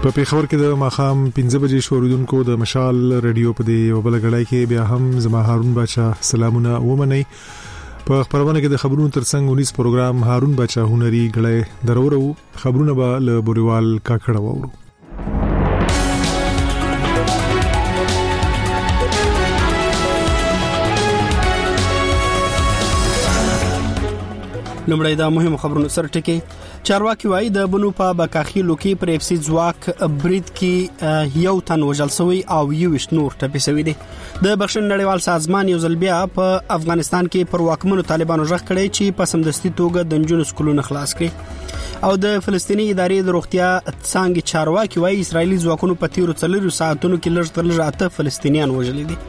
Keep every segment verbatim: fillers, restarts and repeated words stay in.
په پیښور کې د ماخام پنځه بجې شوروډونکو د مشال رادیو په دی او بل غړای کې بیا هم زما هارون بچا سلامونه ومني. په خبرونه کې د خبرونو ترڅنګ ونیس پروګرام هارون بچا هنري غړای درورو خبرونه به له بوريوال کاکړه وورو. لمړی دا مهم خبرونه سره ټکی. چارواکي وايي د بنو په بکاخیلو کې پر اف سي ځواک برید کې یو تن وژل شوی او یو وشت نور ټپي شوی دي. د بخښن نړیوال سازمان یو ځل بیا په افغانستان کې پر واکمنو طالبانو ژغ کړی چې په سمدستي توګه د نجونو سکولونه خلاص کړي. او د فلسطیني ادارې د روغتیا څنګه چارواکي وايي اسرایلی ځواکونو په تیرو څلورو ساعتونو کې لږ تر لږه اته فلسطینیان وژلي دي.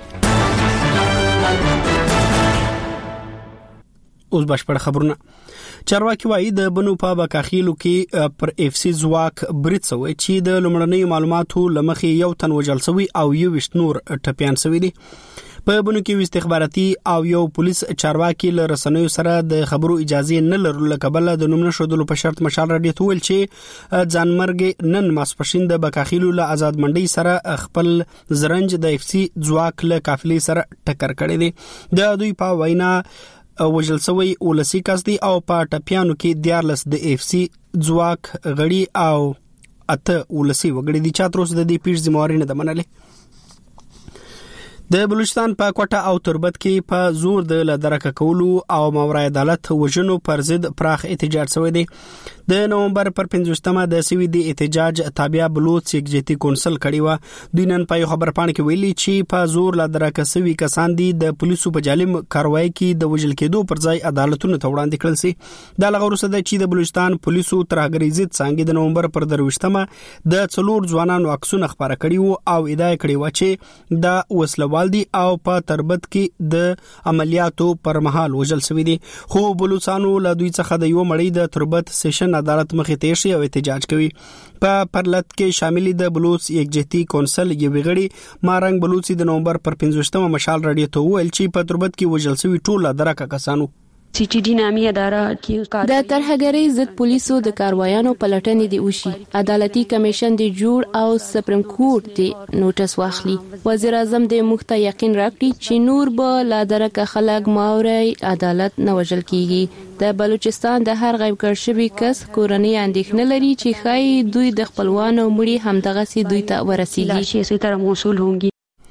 اوس بشپړ خبرونه. چارواکي وايي د بنو په بکاخیلو کې پر اف سي ځواک برید شوی چې د لومړنۍ معلوماتو لمخې یو تن وژل شوی او یو وشت نور ټپيان شوی دي. په بنو کې استخباراتي او یو پولیس چارواکي له رسنیو سره د خبرو اجازه نه لرلو کبله د نوم نشودلو په شرط مشال رادیو ته ویل چې ځانمرګ نن ماسپښین د بکاخیلو له آزاد منډي سره خپل زرنج د اف سي ځواک له قافلې سره ټکر کړی دی. د دوی په وینا وژل شوی ولسی کس دی او په ټپیانو کې دیارلس د اف سي ځواک غړي او اته ولسی وګړي دي چې تر اوسه د دې پیښ ذمہواري نه ده منلې. د بلوچستان په کوټه او تربت کې په زور د لدرکه کولو او ماورای عدالت وژنو پر ضد پراخ احتجاج شوی دی. د نومبر پر پنځوستمه د سوي دی احتجاج تابع بلوچ سیکجتی کونسل کړي و. د نن په خبر پاڼه کې ویلي چې په زور لدرکه سوي کسان دي د پولیسو په جالم کاروایی کې د وژل کېدو پر ځای عدالتونو ته وړاندې کړل سي. د لغورسه د چې د بلوچستان پولیسو ترهګری ضد څنګه د نومبر پر درويشتمه د څلور ځوانانو عکسونه خبره کړي وو او ادعا کړې و چې د وسله والدي او په تربت کې د عملیاتو پر مهال وژل شوی دي. خو بلوچستانو له دوی څخه د یو مړی د تربت سیشن عدالت مخې ته شي او احتجاج کوي. په پرلط کې شامل د بلوچ یکجهتي کونسل یو غړي مارنګ بلوچي د نومبر پر پنځوستمه مشال رادیو ته ویل چې په تربت کې وژل شوی ټول درکه کسانو سی ټی ډی نامي اداره کې د ترهګری ضد پولیسو د کاروایانو پلټنې دی وشي. عدالتي کمیشن دی جوړ او سپریم کورټ دی نوټس واخلي. وزیر اعظم د مخته یقین راکړي چې نور به لا درکه خلک ماوري عدالت نه وژل کیږي. د بلوچستان د هر غیب کړ شوی کس کورنۍ اندېښنه لري چې خای دوی د خپلوانو مړي همدغه سي دوی ته ورسیږي. لاشي سي تر موصول هونګي.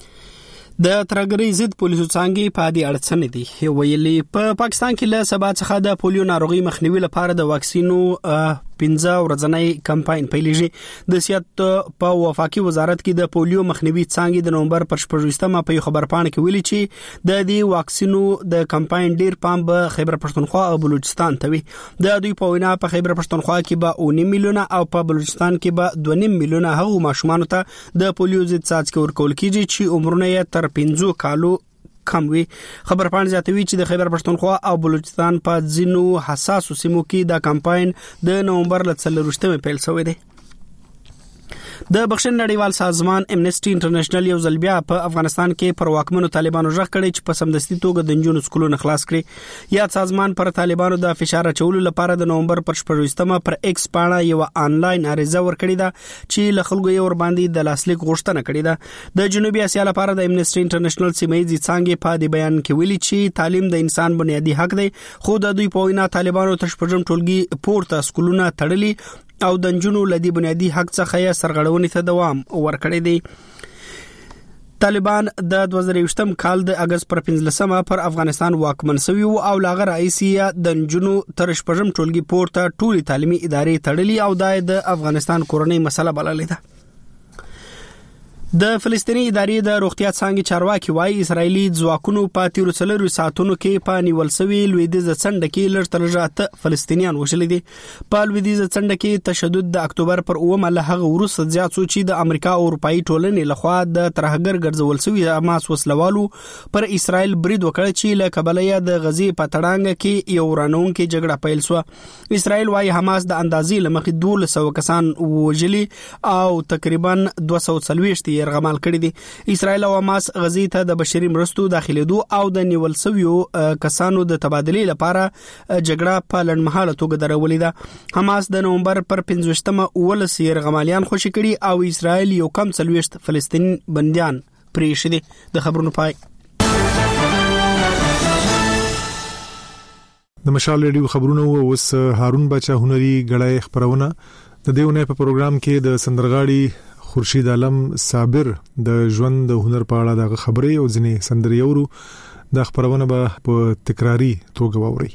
د ترګری ضد پولیسو څنګه په دې اړه دي ویلي. په پاکستان کې له سبا څخه د پولیو ناروغي مخنیوي لپاره د واکسینو پنځه ورځنی کمپاین پیلېږي. د صحت په وفاقي وزارت کې د پولیو مخنیوي څنګه د نومبر پر شپږمه په خبر پاڼه کې ویلي چې د دې واکسینو د کمپاین ډیر پام به خیبر پښتونخوا او بلوچستان ته وي. د دوی په وینا په خیبر پښتونخوا کې به اونیم میلیونه او په بلوچستان کې به دوه نیم میلیونه هغو ماشومان ته د پولیو ضد څاڅکي ورکول کیږي چې عمرونه یې تر پنځو کالو کم وي. خبر پاڼه زیاتوي چې د خیبر پښتونخوا او بلوچستان په ځینو حساسو سیمو کې دا کمپاین د نومبر ل څلرویشتمه پیل شوی دی. د بخښن نړیوال سازمان امنیسټي انټرنیشنل یو ځل بیا په افغانستان کې پر واکمنو طالبانو ژغ کړی چې په سمدستي توګه د نجونو سکولونه خلاص کړي. یا سازمان پر طالبانو د فشار اچولو لپاره د نومبر پر شپږمه پر ایکس پاڼه یو آنلاین عریضه ورکړې ده چې له خلکو یې ور باندې د لاسلیک غوښتنه کړې ده. د جنوبي اسیا لپاره د امنیسټي انټرنیشنل سیمایي څنګه په دې بیان کې ویلي چې تعلیم د انسان بنیادی حق دی. خو د دوی په وینا طالبانو تر شپږم ټولګي پورته سکولونه تړلي او د نجونو لدی بنیادی حق څخه یې سرغړونې ته دوام ورکړی دی. طالبان د دوه زره یوولسم کال د اگست پر پنځلسمه پر افغانستان واکمن شوی او لاغه رئیسیه د نجونو تر شپږم ټولګي پورته ټولي تعلیمي ادارې تړلي او د افغانستان کورنۍ مسله بللې ده. د فلسطیني ادارې د روغتیا څنګه چارواکي وايي اسرایلی ځواکونو په تیرو څلورو ساعتونو کې په نیول شوی لویدیځ څنډه کې لږ تر لږه فلسطینیان وژل دي. په لویدیځ څنډه کې تشدد د اکتوبر پر اوومه له هغه وروسته زیات شو چې د امریکا او اروپאי ټولنې لخوا د ترهګر ګرځول شوی حماس وسلوالو پر اسرائیل برید وکړ چې له کبلې د غزي په تړانګ کې یو رانونکي جګړه پیل شو. اسرائیل وايي حماس د اندازې لمخې دوه سوه کسان وژلي او تقریبا دوه سوه وڅلوېښت يرغمال کړی دي. اسرائیل او حماس غزي ته د بشري مرستو داخليدو او د نیول شویو کسانو د تبادلې لپاره جګړه په لړمحاله توګه درولې ده. حماس د نومبر پر پنځوستمه ولس يرغمالیان خوشي کړي او اسرائیل یو کم څلويشت فلسطینی بنديان پریښي دي. د خبرونو پای. د مشال ریډیو خبرونه اوس هارون بچا هنري غړای خبرونه د دیونه په پروګرام کې د سندرغاړي خورشید عالم صابر د ژوند د هنر په اړه د خبرې او ځنې سندريورو د خبرونه په تکراری توګه ووري.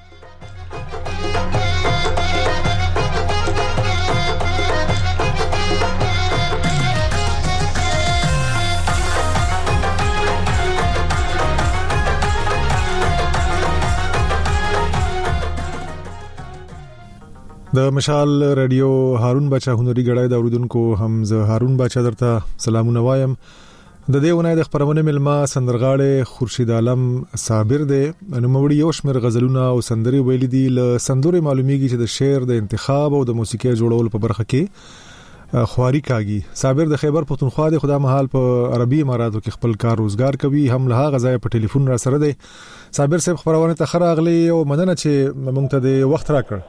د مشال رادیو هارون بچا هنري غړای د اوریدونکو هم زه هارون بچا درته سلامونه وایم. د دې ونې د خبرونه ملما سندرغاړي خورشید عالم صابر دی. نو موړي یو شمېر غزلونه او سندري ویل دي. ل سندري معلومیږي چې د شعر د انتخاب او د موسیقي جوړول په برخه کې خواري کاږي. صابر د خیبر پښتونخوا د خدا محل په عربي اماراتو کې خپل کار روزګار کوي. هم له غزای په ټلیفون را سره دی. صابر صاحب خبرونه ته خراغلي او مننه چې موږ ته د وخت راکړ.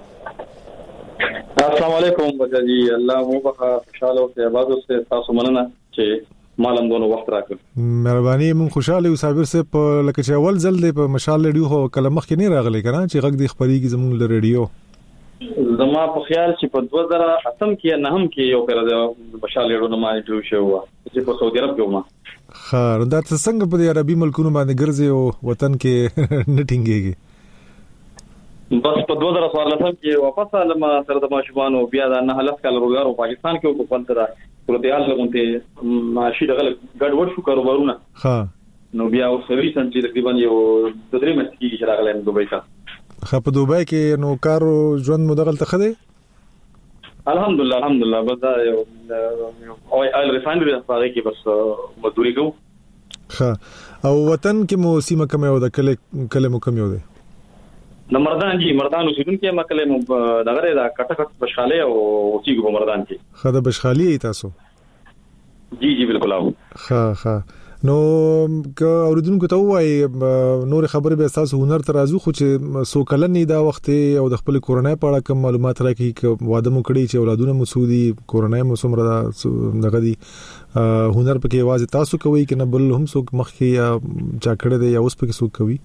السلام علیکم بچی الله مو بخا خوشاله او آباد اوسه. تاسو مننه چې مالم دونو وخت راکړ. مهرباني. مون خوشاله یو صابر صاحب په لکه چې اول ځل دی په مشال ریډیو خو کله مخ کې نه راغلی کنه چې غږ دی خبريږي زموږ له ریډیو. زما په خیال چې په دوه زره اتم کې نه هم کې یو کړه د مشال ریډیو نه مانی جوړ شو چې په سعودي عرب کې ومه. خا دا څنګه په عربي ملکونو باندې ګرځي او وطن کې نټینګيږي. بس په دوه زره څوارلسم کې واپس علم سره د ماشومان او بیا د نه حالت کال روزګار او پاکستان کې په خپل تر پروتیال لغونته ماشي دغه ګډ وډ شو کاروبارونه. ها نو بیا او سرویس انټي تقریبا یو د درې مست کې چې راغلم دوبۍ ته. خا په دوبۍ کې نو کار ژوند مدغل ته خده. الحمدلله الحمدلله بس دا او ال ریفاینري هغه کې بس مزدوري کوم. خا او وطن کې مو سیمه کوم یو د کله کله مو کوم یو دی. د مردان جی مردان اوسیدون کې مکلې مو دغه دا کټه کټ بشخاله او اوسېګو په مردان کې. خا د بشخالي تاسو. جی جی بالکل او. خا خا نو که اوریدونکو ته وایي نور خبرې به تاسو هنر ترازو خو چې سو کلنې دا وخت او د خپل کورونای په اړه کوم معلومات راکړي چې واده مو کړی چې اولادونه مو سودي کورونای مو سمره دغه دي هنر پکې आवाज تاسو کوي کنه بل هم سو مخکې یا چا کړی دی یا اوس پکې سو کوي.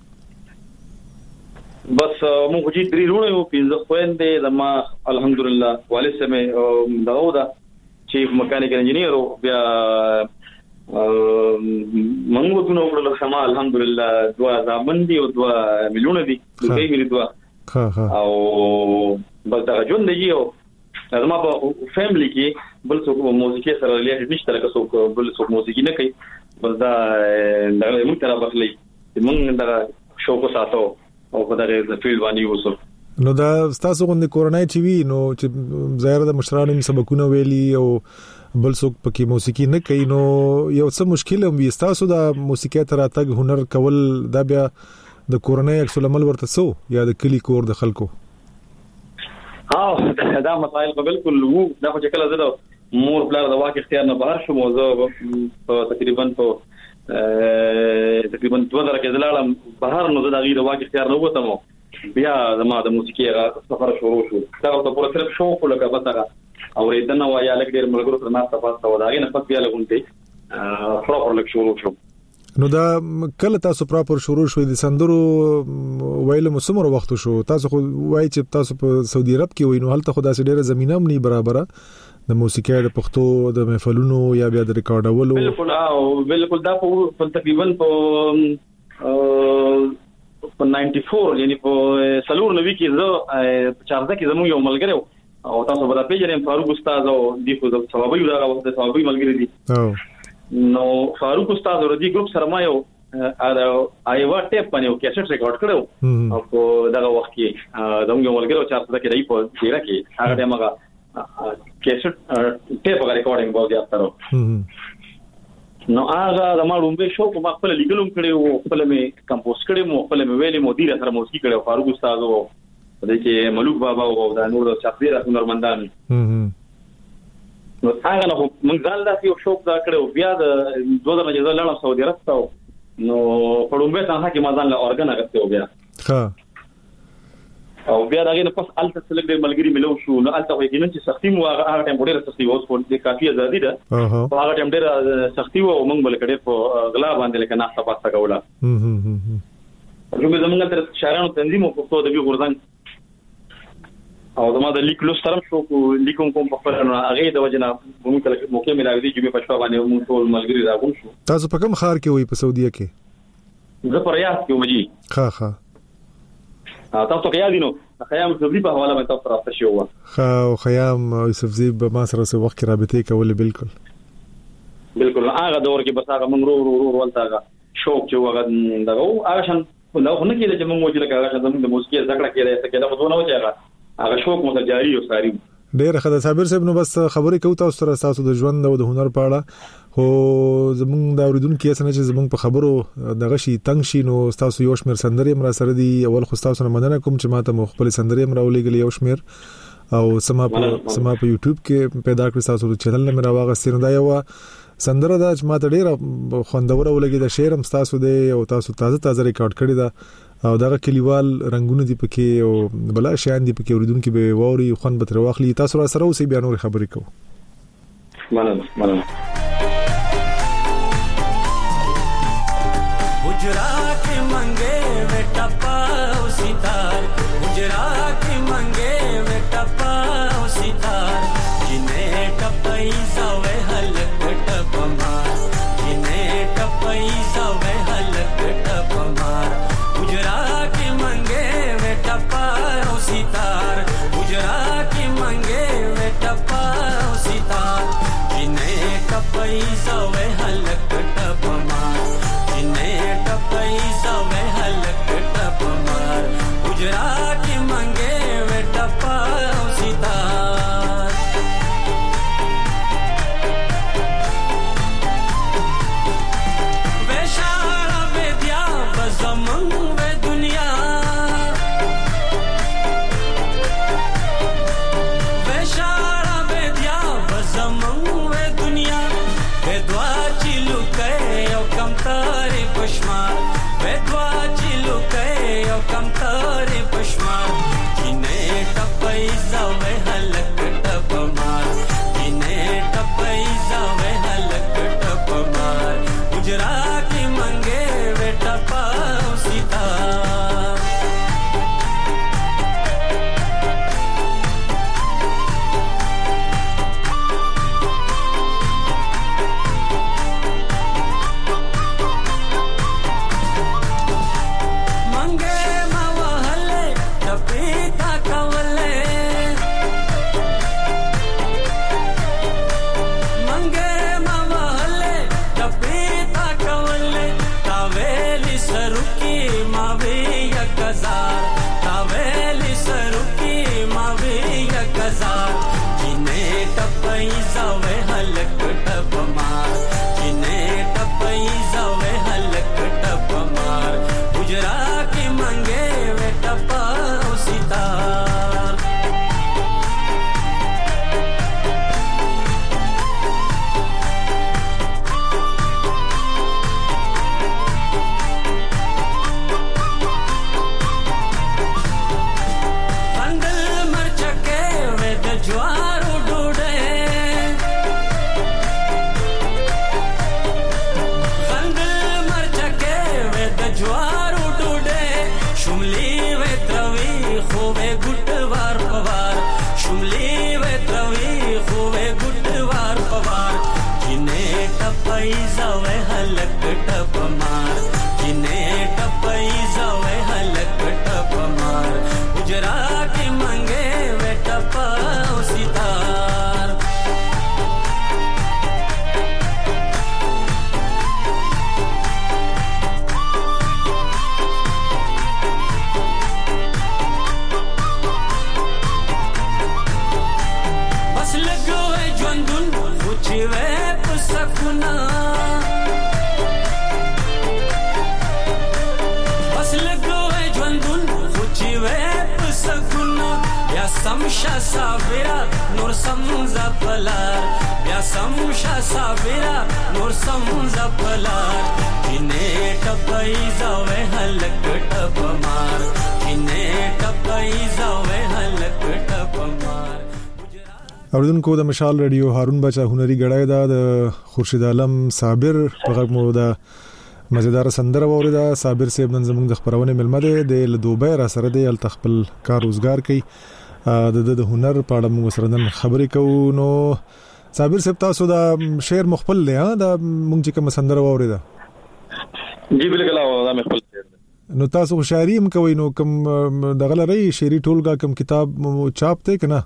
بس مو خو چې درې رونه یو پنځه خويندې د ما الحمدلله والد سمې داوود چیف میکانیکل انجینیر او بیا منغو دونه وړل سما الحمدلله دوا زامندي او دوا مليونه دي دوی ملي دوا او بس دا جون دی یو زما په فیملی کې بل څوک موسیقي سره لري نشته لکه څوک بل څوک موسیقي نه کوي. بس دا دا موږ تر بخلي موږ دا شوق ساتو او په دغه د فیلډ باندې وسو. نو دا تاسو غوندې کورونای چې وی نو چې ظاهر د مشرانو سبقونه ویلي او بل څوک پکې موسیقي نه کوي نو یو څه مشکل هم وي. تاسو دا موسیقي تر اتګ هنر کول دا بیا د کورونای عکس العمل ورته سو یا د کلی کور د خلکو. ها دا مسائل په بالکل وو دا خو چې کله زده مور بلار د واقع اختیار نه بهر شو موضوع په تقریبا په تقریبا دوه درې کې دلالم بهر نو د غیر واقع اختیار نه وته مو بیا زما د موسیقي سفر شروع شو. دا ته پوره صرف شو خو لکه بسره او ریدنه وایا لګ ډیر ملګرو سره ناسته پاسته و دا غي نه پات بیا لګونته پراپر لګ شروع شو. نو دا کله تاسو پراپر شروع شو د سندرو ویل مسمر وخت شو تاسو خو وای چې تاسو په سعودي عرب کې وینو هلته خدا سي ډیره زمينه هم نه برابره د موسیقي د پښتو د محفلونو یا بیا د ریکارډولو. بالکل او بالکل دا په تقریبا په په چورانوي یعنی په سلور نوي کې زه چارځه کې زموږ یو ملګری او تاسو به پیژنئ فاروق استاد او د خو د ثوابي دا وخت د ثوابي ملګری دي. نو فاروق استاد ورته ګروپ سره ما یو ایوا ټیپ باندې یو کیسټ ریکارډ کړو او په دغه وخت کې زموږ یو ملګری چارځه کې دی په ډیره کې هغه دماغه کیسټ ټیپ غوړي ریکارډینګ باندې یافترو. نو هغه د ما رومبه شو په خپل لیګلوم کړو خپل مې کمپوز کړو خپل مې ویلې مدیر سره موسیقي کړو فاروق استاد او د کې ملوک بابا او د نور د چاپیر هنرمندان. نو څنګه نو موږ ځان داسې یو شوق دا کړو بیا د دوه درجه ځل لاړم سعودي عرب ته نو په لومبه څنګه کې ما ځان له اورګن اغسته بیا ها او بیا داګه نه پس الته سلګ د ملګری ملو شو نو الته وایي چې نن چې سختي مو هغه ټیم ډېر سختي اوس په دې کافي ازادي ده او هغه ټیم ډېر سختي و او موږ بل کړي په غلا باندې لکه ناسه پاسه کوله هم هم هم کومه زمونږ تر شهرانو تنظیم او په تو د وی غورځنګ او زما د لیک لوس سره شو کو لیکوم کوم په خپل هغه د وجنه موږ کله موقع ملاوي دي چې په شپه باندې موږ ټول ملګری راغون شو. تاسو په کوم ښار کې وای په سعودي کې؟ زه پر ریاض کې ومجي. ها ها تاسو کې یادینو خیام یوسفزی په حواله مې تاسو راځه شو. ها او خیام یوسفزی به ما سره څه وخت رابطه کولې بالکل بالکل هغه دور کې بس هغه موږ رو رو ولته شوق چې وغه دغه هغه شان نو خو نه کېږي چې موږ وځل کاغه چې زموږ د موسیقي زده کړه کېده څه کېده مو نه وځي هغه شوق مو جاری او ساري ډېر خدای صابر صاحب نو بس خبرې کوي تاسو سره تاسو د ژوند او د هنر په اړه خو زموږ د اوریدونکو اسنه چې زموږ په خبرو دغه شي تنگ شي نو تاسو یو شمیر سندري مر سره دی اول خو تاسو نه مننه کوم چې ماته مخبل سندري مر ولېګل یو شمیر او سما په سما په یوټیوب کې پیدا کړی تاسو د چینل نه راوغه سیندا یو سندره دا چې ماته ډېر خوندور ولګي د شعر هم تاسو دی او تاسو تازه تازه ریکارډ کړی دا او دغه کلیوال رنگونه دی پکې او بلا شیان دی پکې اوریدونکو به ووري خوند به تر واخلي تاسو را سره اوسې بیا نور خبرې کوو مننه مننه गुजरा के मंगे वे टपाओ सितार गुजरा के मंगे वे टपाओ सितार जिन्हें टपई जावे हलक टपमार जिन्हें टपई जावे हलक टपमार गुजरा के मंगे वे टपाओ सितार गुजरा के मंगे वे टपाओ सितार जिन्हें टपई जावे हलक टपमार जिन्हें पैसा वे हलक टपमार गुजरा के मंगे वे टपा सितार वे शारा वे दिया बज़मन वे दुनिया वे शारा वे दिया बज़मन वे दुनिया वे दुआ चिलु के ओ कम तारे पशमार वेदवा चिलु के ओ कम तारे पशमार जिन्हें टपई जावे हलक टपमार जिन्हें टपई जावे हलक टपमार गुजरा के मंगे वे टपा सितार شا صابرا نور سم زپلار بیا سم شا صابرا نور سم زپلار کینه ټپای زاوې هلک ټپمار کینه ټپای زاوې هلک ټپمار. اوردونکو د مشال رادیو هارون بچا هنري غړای دا د خورشید عالم صابر په غږ مو دا مزیدار سندره وریدا. صابر صاحب نن زموږ د خبرونه ملمده د دوبه را سره د التخپل کار روزګار کوي د د هنر په اړه موږ سره نن خبرې کوو. نو صابر صاحب تاسو دا شعر مخبل له دا موږ چې کوم سندره وریدا؟ جی بالکل دا مخبل شعر. نو تاسو شاعري هم کوي نو کوم دغه لري شعري ټولګه کوم کتاب چاپ ته کنه؟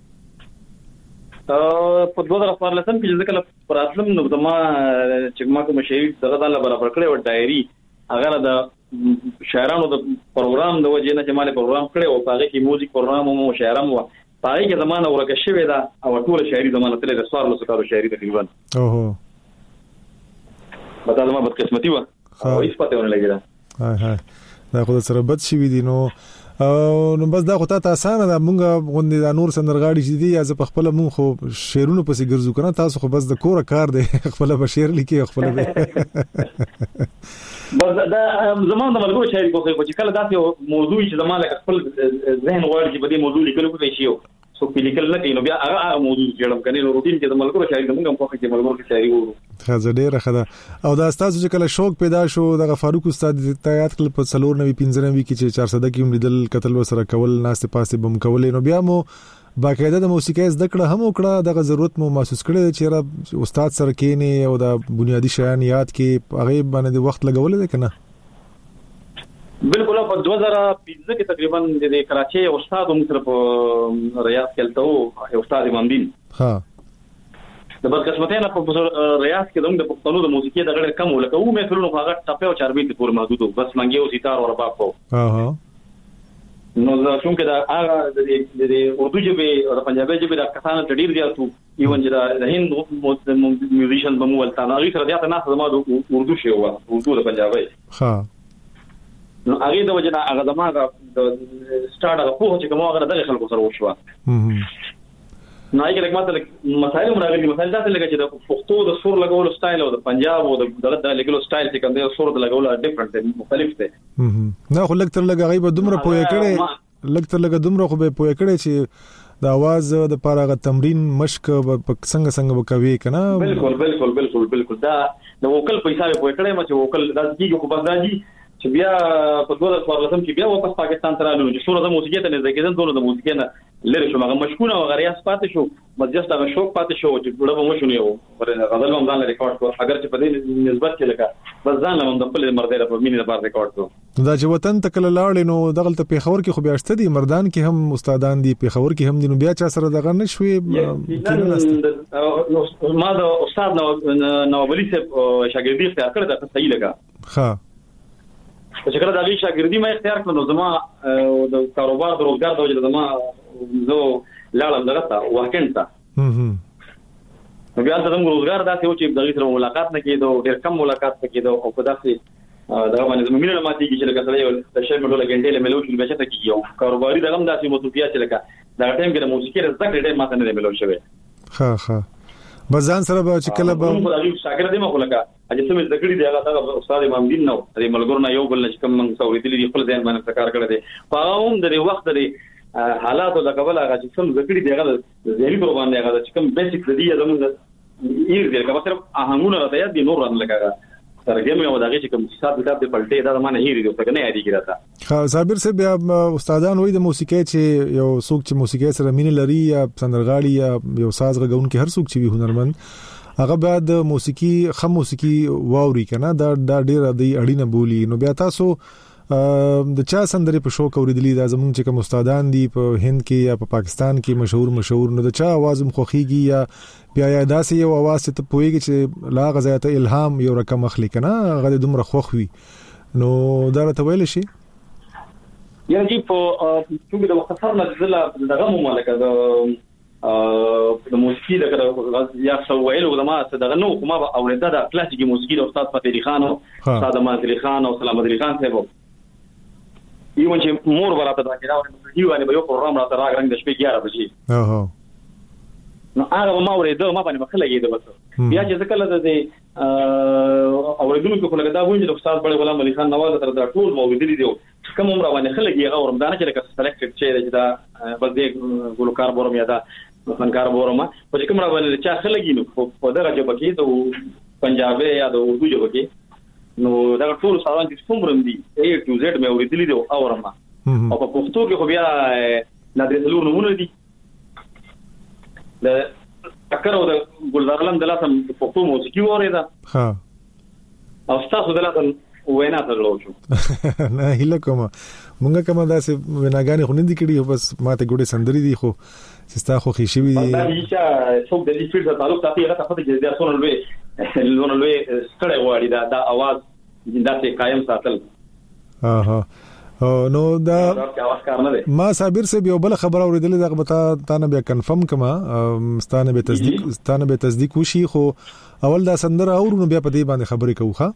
په دوه هزار څوارلسم کې چې کله پراتلم نو دما چې ما کوم شعر دغه الله برابر کړی و ډایري هغه د شاعرانو د پروګرام د وجې نه چې مال پروګرام کړی او هغه کې موزیک پروګرام او شاعرانو هغه کې زمانه ورکه شوی دا او ټول شاعري زمانه تل د څوارلسو کارو شاعري تقریبا اوه بتا زما بد قسمتي و او هیڅ پته ونه لګیدا. هاي هاي دا خو سره بد شي دي نو نو بس دا خو ته اسانه ده. مونږ غوندي دا نور سندرغاړي چې دي از په خپل مونږ خو شعرونو پسې ګرځو کنه. تاسو خو بس د کور کار دی خپل به شعر لیکي خپل به بس دا زمونږ د ملګرو شاعري کوي چې کله داسې موضوع چې زماله خپل ذهن غواړي چې بده موضوع لیکلو کوي شي سو په لیکل نه کوي نو بیا هغه موضوع جوړم کني نو روټین کې د ملګرو شاعري زمونږ په خپل کې ملګرو شاعري وو خزه ډیره خدا. او دا تاسو چې کله شوق پیدا شو د فاروق استاد ته یاد کړل په څلور نوي پنځه نوي کې چې چهارصد کې هم لیدل قتل وسره کول ناشته پاسته بم کولې نو بیا مو باقاعده د موسیقۍ زده کړه هم وکړه. دغه ضرورت مو محسوس کړی چې استاد سره کېنه او د بنیادی شیان یاد کې هغه باندې وخت لګولې ده کنه؟ بالکل په دوه هزار پنځه کې تقریبا د کراچي استاد هم سره په ریاض کې تلته استاد امام دین ها د بدقسمتۍ نه په ریاض کې د پښتنو د موسیقۍ د غړ کم ولکه و مې فلونو هغه ټاپه او چاربې پورې محدود بس منګي او سیتار او رباب کو ها ها نو څنګه دا هغه د اردو ژبه او د پنجابي ژبه د کسانو ډیر زیاتو ایون چې د هند میوزیشن بمول تناغي سره زیات نه زما د اردو شی او اردو د پنجابي ها نو هغه د وجه هغه دماغه د سٹارټ هغه په چې کومه هغه د خلکو سره وشو نو هغه لکه ماته مسایل مرغلي مسایل دا لکه چې د پښتو د سور لګولو سټایل او د پنجاب او د دغه لګولو سټایل چې کوم دی سور د لګولو ډیفرنٹ دی مختلف دی. نه خو لکه تر لګه غیبه دومره پوهه کړي لکه تر لګه دومره خو به پوهه کړي چې د आवाज د پاره غ تمرین مشق څنګه څنګه وکوي کنه. بالکل بالکل بالکل بالکل دا د وکل په حساب پوهه کړي ما چې وکل د کیږي خو بازاجي چې بیا په دوه هزار څوارلسم کې بیا واپس پاکستان ته راغلو چې سورته موسیقي ته نه ځکه ټول د موسیقي نه لری شو هغه مشکونه او غریاس پاتې شو مجلس هغه شوق پاتې شو چې ډوړه به مشونه یو پر غزل هم ځان ریکارډ کړ اگر چې په دې نسبت کې لکه بس ځان له خپل مرده په مینه لپاره ریکارډ کړ. دا چې وطن ته کله لاړ نو دغه ته پیښور کې خو بیا شته دي مردان کې هم استادان دي پیښور کې هم دي نو بیا چا سره دغه نشوي ما د استاد نو ولی صاحب شاګردي اختیار کړ دا صحیح لګا. ها چې کله د هغه شاګردي ما اختیار کړو زما د کاروبار د روزګار د وجه زما زه لاړم دغه ته واکند ته نو بیا د روزګار داسې و چې دغه سره ملاقات نه کېدو ډېر کم ملاقات کېدو او په داسې دا باندې زموږ مینه ماتي چې لکه سره یو د شی په ډول غنډې له ملو شو بچته کیږي کاروباري دغه داسې مصروفیات چې لکه دا ټایم کې د موسیقي رزق ډېر ماته نه ملو شوی. ها ها بزان سره به چې کله به شاګرد دې مخ لکه اجه سمې زګړي دی هغه دا استاد امام دین نو د ملګرو نه یو بل چې کوم موږ سوریدلی دی خپل ځان باندې کار کړی دی په هغه هم د وخت د حالاتو د قبل هغه چې سم زګړي دی هغه ځهلي پر باندې هغه چې کوم بیسیک دی زموږ یې دی هغه صرف اهنګونه راته یاد دي نور ران لګا ترجمه او دغه چې کوم حساب کتاب دی پلټي دا معنی هېری دی څنګه نه یادی کیږي. ها صابر صاحب بیا استادان وای د موسیقۍ چې یو څوک چې موسیقۍ سره مینه لري یا سندرغاړي یا یو ساز غږونکي هر څوک چې وي هنرمند هغه بعد موسیقي خام موسیقي واوري کنه دا دا ډیره دی اړینه بولی. نو بیا تاسو د چا سندرې په شوق اوریدلې دا زمونږ چې کوم استادان دي په هند کې یا په پاکستان کې مشهور مشهور نو د چا आवाज مخوخيږي یا بیا یا داسې یو आवाज ته پويږي چې لا غزيات الهام یو رقم اخلي کنه هغه دومره خوخ وي نو دا ته ویل شي یعنی په څنګه د مختصر نظر دغه مملکه د د موسیقي د یا سوایلو د ما دغه نو کومه اوریدا د کلاسیکي موسیقي د استاد فتح علي خان او استاد مازری خان او سلام علي خان صاحب یو چې مور براته دا کې دا یو باندې یو پروګرام راته راغلی د شپې ګیاره بجې اوه نو هغه ما ورېده ما باندې مخه لګېده بس بیا چې ځکه له دې اوریدونکو په لګا دا وایي چې استاد بړی غلام علي خان نواز تر دا ټول موجودي دي کوم عمر باندې خلګي هغه ورم دانه چې لکه سلیکټډ چې دا بس دې ګلوکار بورم یا دا فنکار بورم په کوم را باندې چې خلګي نو په دغه جبه کې ته پنجابي یا د اردو جبه کې نو دا ټول سامان چې څومره دي A to Z مې اوریدلي دي او ورم او په پښتو کې خو بیا د دې څلور نمونه دي د تکرو د ګلزار علم د لاسم پښتو موسیقي وریدا ها او تاسو د لاسم وینا ته لوچو نه هله کومه مونږه کومه داسې وناګانی خو نه دي کړي بس ماته ګوډه سندري دي خو ستا خو خېشي وي دا چې څوک د دې فیلډ سره تعلق ساتي هغه څه چې د سونل وی لون لوی ستړی وړي دا د आवाज داسې قائم ساتل ها نو دا ما صابر سے یو بل خبر اوریدلې دا بتا تا نه بیا کنفرم کما ستانه به تصدیق ستانه به تصدیق وشي خو اول دا سندره اورو بیا په دې باندې خبرې کوخه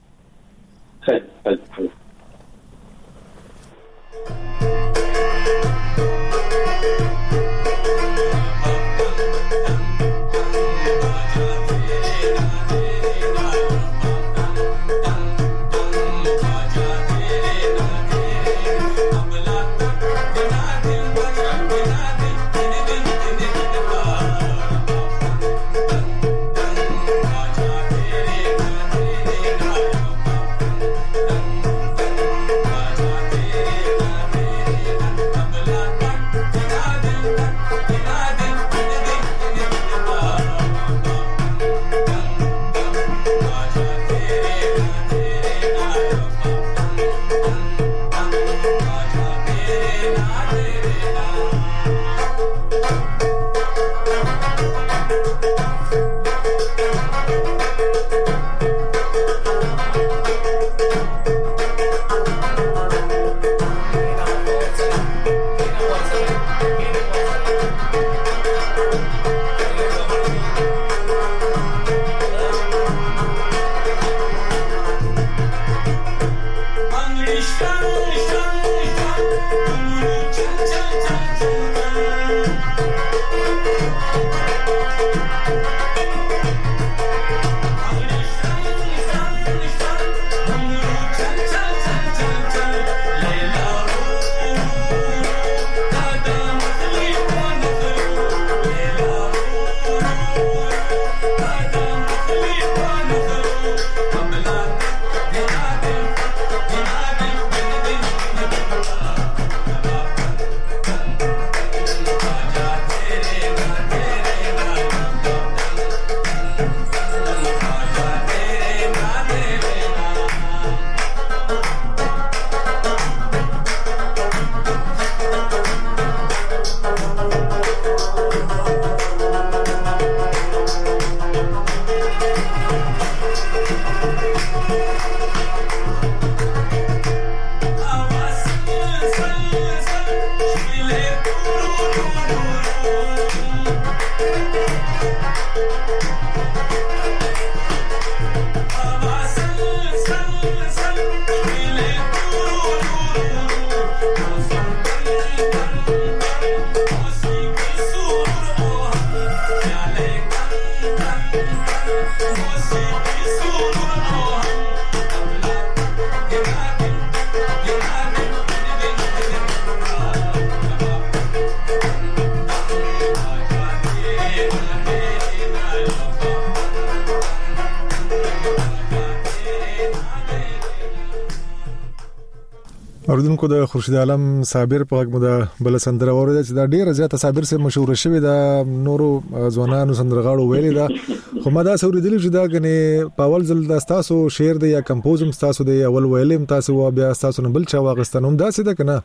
اوردونکو د خورشید عالم صابر په وخت مده بل سندره اوریدل چې دا ډیره زیاته صابر سره مشهور شوی دا نورو ځوانانو سندرغاړو ویلي دا خو ما دا اوریدل چې دا غني پاول زل د تاسو شعر دی یا کمپوزم تاسو دی اول ویلم تاسو بیا تاسو نه بل چا واغستنوم دا څه ده کنه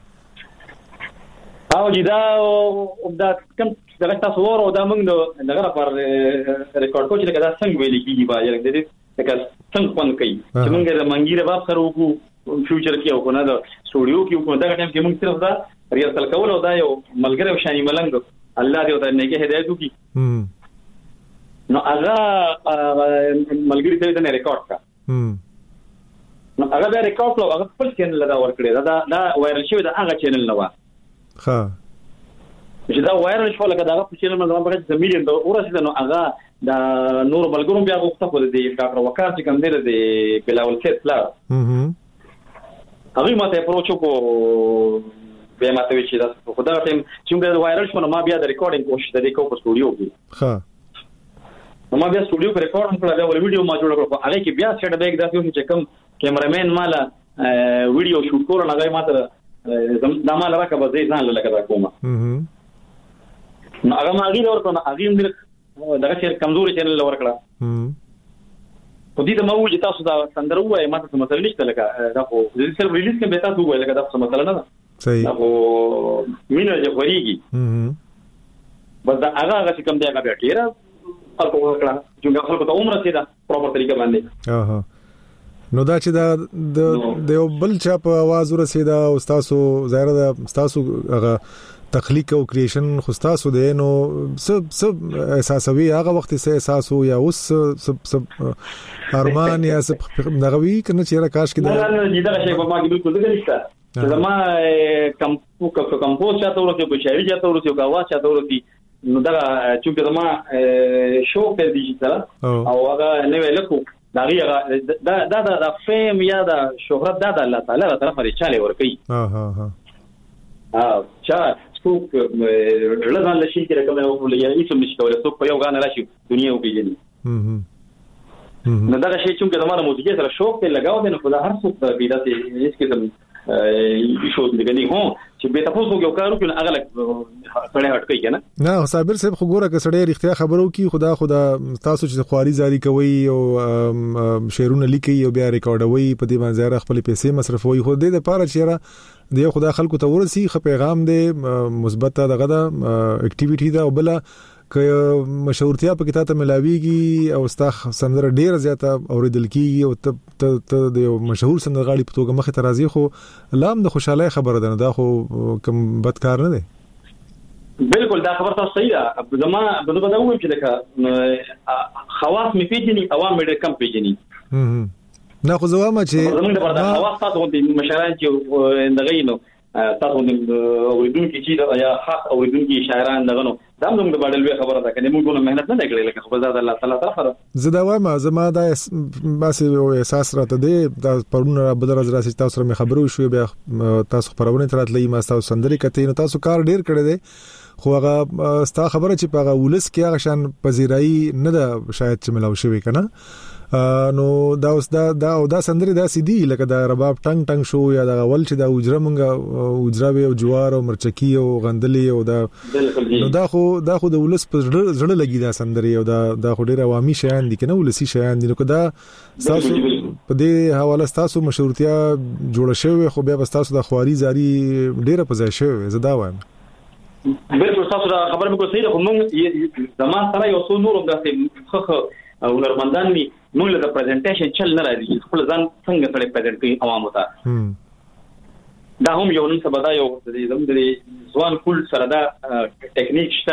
او جدا دا کوم دا تاسو ورو دا موږ دغه پر ریکارډ کوچ لکه دا څنګه ویل کیږي با یل دې لکه څنګه پون کوي چې موږ د منګیره باب سره وکړو فیوچر کې او کنه دا سټوډیو کې کو دا ټایم کې موږ صرف دا ریهرسل کول او دا یو ملګری شانی ملنګ الله دې وته نه کې هدایت وکي نو هغه ملګری ته دا ریکارډ کا نو هغه بیا ریکارډ کړو هغه خپل چینل دا ورکړي دا دا وایرل شوی دا هغه چینل نه و ها چې دا وایرل شو لکه دا په چینل باندې هغه د میلیون د اورسید نو هغه دا نور بلګروم بیا غوښته په دې ډاکټر وقار چې کوم دی د بلاول سیټ پلا هم هغه ماته پروچو کو به ماته وی چې دا خو دا ټیم چې موږ وایرل شو نو ما بیا د ریکارډینګ کوشش د کو په سټوډیو کې ها نو ما بیا سټوډیو کې ریکارډ کړل دا ول ویډیو ما جوړ کړو هغه کې بیا سټ بیک دا چې کوم کیمرامین مالا ویډیو شوټ کول نه غي ماته دا مال راکبه ځای ځان لکه دا کومه هم نو هغه ما غیر ورته نو هغه موږ دغه شیر کمزوري چینل ورکړه هم په دې ته مو چې تاسو دا سندره وایي ماته څه مسله نشته لکه دا خو د سیلف ریلیز کې به تاسو وایي لکه دا څه مسله نه ده صحیح دا خو مینه چې وريږي هم بس دا هغه هغه کوم دی هغه بیا ډیره خلکو وکړه چې خلکو ته عمر سي دا پراپر طریقه باندې اها نو دا چې دا د یو بل چا په आवाज ورسېدا او تاسو ظاهر ده تاسو هغه تخلیق او کریشن خو تاسو دی نو سب سب احساسوي هغه وخت سه احساس یا اوس سب سب ارمان یا سب دغوي کنه چې کاش کې دا نه دا شی په ما کې بالکل دغه نشته زما کم کو کمپوز چاته ورته په شاعري چاته ورته او غوا چاته ورته نو دا چې زما شو په ډیجیټل او هغه نه ویلکو دا غیره دا دا د فیم یا د شهرت دا د الله تعالی تر طرفه چاله ورکی ها ها ها اه چا څوک لږه لشي کې کومه وکړل یا هیڅ نشي کولای څوک په یو غان راشي دنیا وګوري هم نو دا شی چې زموږ موسیقي سره شوق ته لگاو دي نو خدای هر څوک په پیدا ته هیڅ قسم شو دې نه هو چې به تاسو یو کارو کې هغه لک سړی هټ کوي کنه نه صابر صاحب خو ګوره که سړی اختیار خبرو کی خدا خدا تاسو چې خواري زاری کوي او شعرونه لیکي او بیا ریکارډوي په دې باندې خپل پیسې مصرفوي خو دې لپاره چې د خدا خلکو ته ورسي خو پیغام دې مثبت دغه دا اکټیویټي دا او بل که مشهورتیا په کتابه ملاويږي او ستا سندره ډیر زیاته اوریدل کیږي او ته ته د مشهور سندرغاړي په توګه مخه ترازی خو لام د خوشاله خبره ده دا خو کوم بدکار نه دی بالکل دا خبره تاسو صحیح ده زما بده بده وایم چې دا خواص می پیژني عوام مې کم پیژني نه خو زما چې زمونږ د پردا خواص تاسو د مشران چې دغه نو تاسو د اوریدونکو چې یا خاص اوریدونکو شاعران دغه نو دا موږ د باندې خبره ده کنه موږ نه مهنت نه کړې لکه خو زاد الله تعالی طرفه زدا وایم زما دا باسي احساس راته دی دا پرونه بدر از راسي تاسو سره خبرو شو بیا تاسو پرونه تراتلې ما تاسو سندري کته نو تاسو کار ډیر کړی دی خو هغه ستا خبره چې په هغه ولس کې هغه شان پذیرای نه ده شاید چې ملاو شوی کنه نو دا اوس دا دا او دا سندري دا سیدی لکه دا رباب ټنګ ټنګ شو یا دا ول چې دا وجره مونږه وجره او جوار او مرچکی او غندلی او دا نو دا خو دا خو د ولس په زړه لګي دا سندري او دا دا خو ډیر عوامي شیان دي کنه ولسی شیان دي نو دا تاسو په دې حواله تاسو مشهورتیا جوړ شوی خو بیا تاسو د خواري زاری ډیره پځای شوی زدا وایم بالکل تاسو دا خبره مې کو صحیح ده خو مونږ زمان سره یو څو نور داسې خخ او نرمندان می موږ له پریزنټیشن چل نه راځي خپل ځان څنګه سره پریزنټ کوي عوامو ته دا هم یو نن سبا دا یو زموږ د ځوان کول سره دا ټیکنیک شته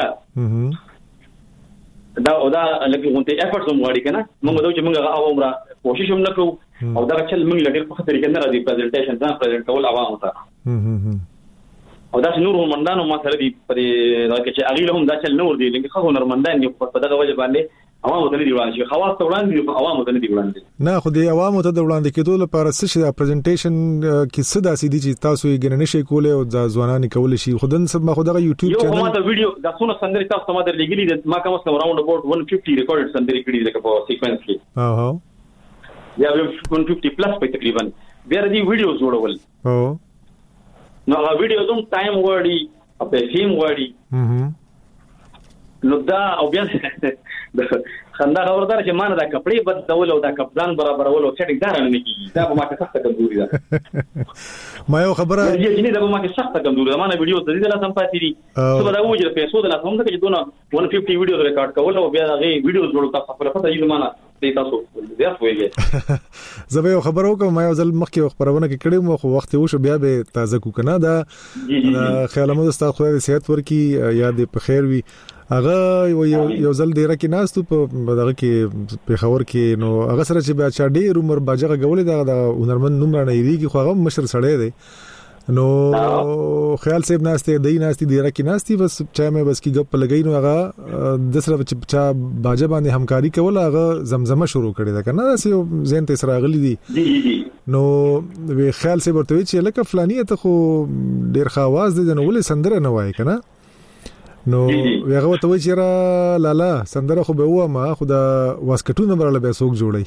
دا او دا لکه غونټه افورټس هم وړي کنه موږ دا چې موږ عوام را کوشش هم نکوو او دا چل موږ لګر په خاطر کې نه راځي پریزنټیشن ځان پریزنټ کول عوامو ته او دا نور نرمندانو ما سره دی پرې دا چې اغیله هم دا چل نور دی لکه خو نرمندان یو په دغه وجه باندې عوامو ته نه دی وړاندې خواص ته وړاندې عوامو ته نه دی وړاندې نه خو د عوامو ته د وړاندې کېدو لپاره څه شي پریزنټیشن کې څه داسې دي چې تاسو یې ګننه شي کولای او ځوانان کول شي خودن سب ما خو دغه یوټیوب چینل یو ما د ویډیو د څونه سندري تاسو ما در لګیلي ما کوم څه راوند اباوت one fifty ریکارډډ سندري کړي لکه په سیکوینس کې ها ها یا one fifty پلس په تقریبا بیا د ویډیو جوړول او نو هغه ویډیو دوم ټایم وړي او په فیم وړي نو دا او بیا خندا خبردار چې مان دا کپڑے بدلول او دا کپدان برابرول او سیټینګ دار نه کیږي دا به ما کې سخت کمزوري ده ما یو خبره دې چې دا به ما کې سخت کمزوري ده ما نه ویډیو د دې لا سم پاتې دي څه به دا وځي په پیسو د لا سم چې دونه one fifty ویډیو ریکارډ کول او بیا هغه ویډیو جوړول تاسو په پته یې مانه دې تاسو زیات وایي زه به خبرو کوم ما یو ځل مخکې خبرونه کې کړم خو وخت وشو بیا به تازه کو کنه دا خیال مو د ستاسو خدای صحت ورکي یاد په خیر وي هغه یو یو ځل ډیر کې ناستو په دغه کې په خبر کې نو هغه سره چې بیا چا ډیر عمر باجغه غولې دا هنرمند نوم را نه یریږي خو هغه مشر سړی دی نو خیال صاحب ناشته دی ناشتي ډیر کې ناشتي بس چا مې بس کې غپ لګی نو هغه د سره چې چا باجه باندې همکاري کول هغه زمزمه شروع کړی دا کنه داسې زین ته سره غلي دي نو وی خیال صاحب ورته چې لکه فلانی ته خو ډیر خواز دي نو ولې سندره نه وای کنه نو هغه ته وی چې را لالا سندره خو به و ما خو دا واسکټونه براله به سوق جوړي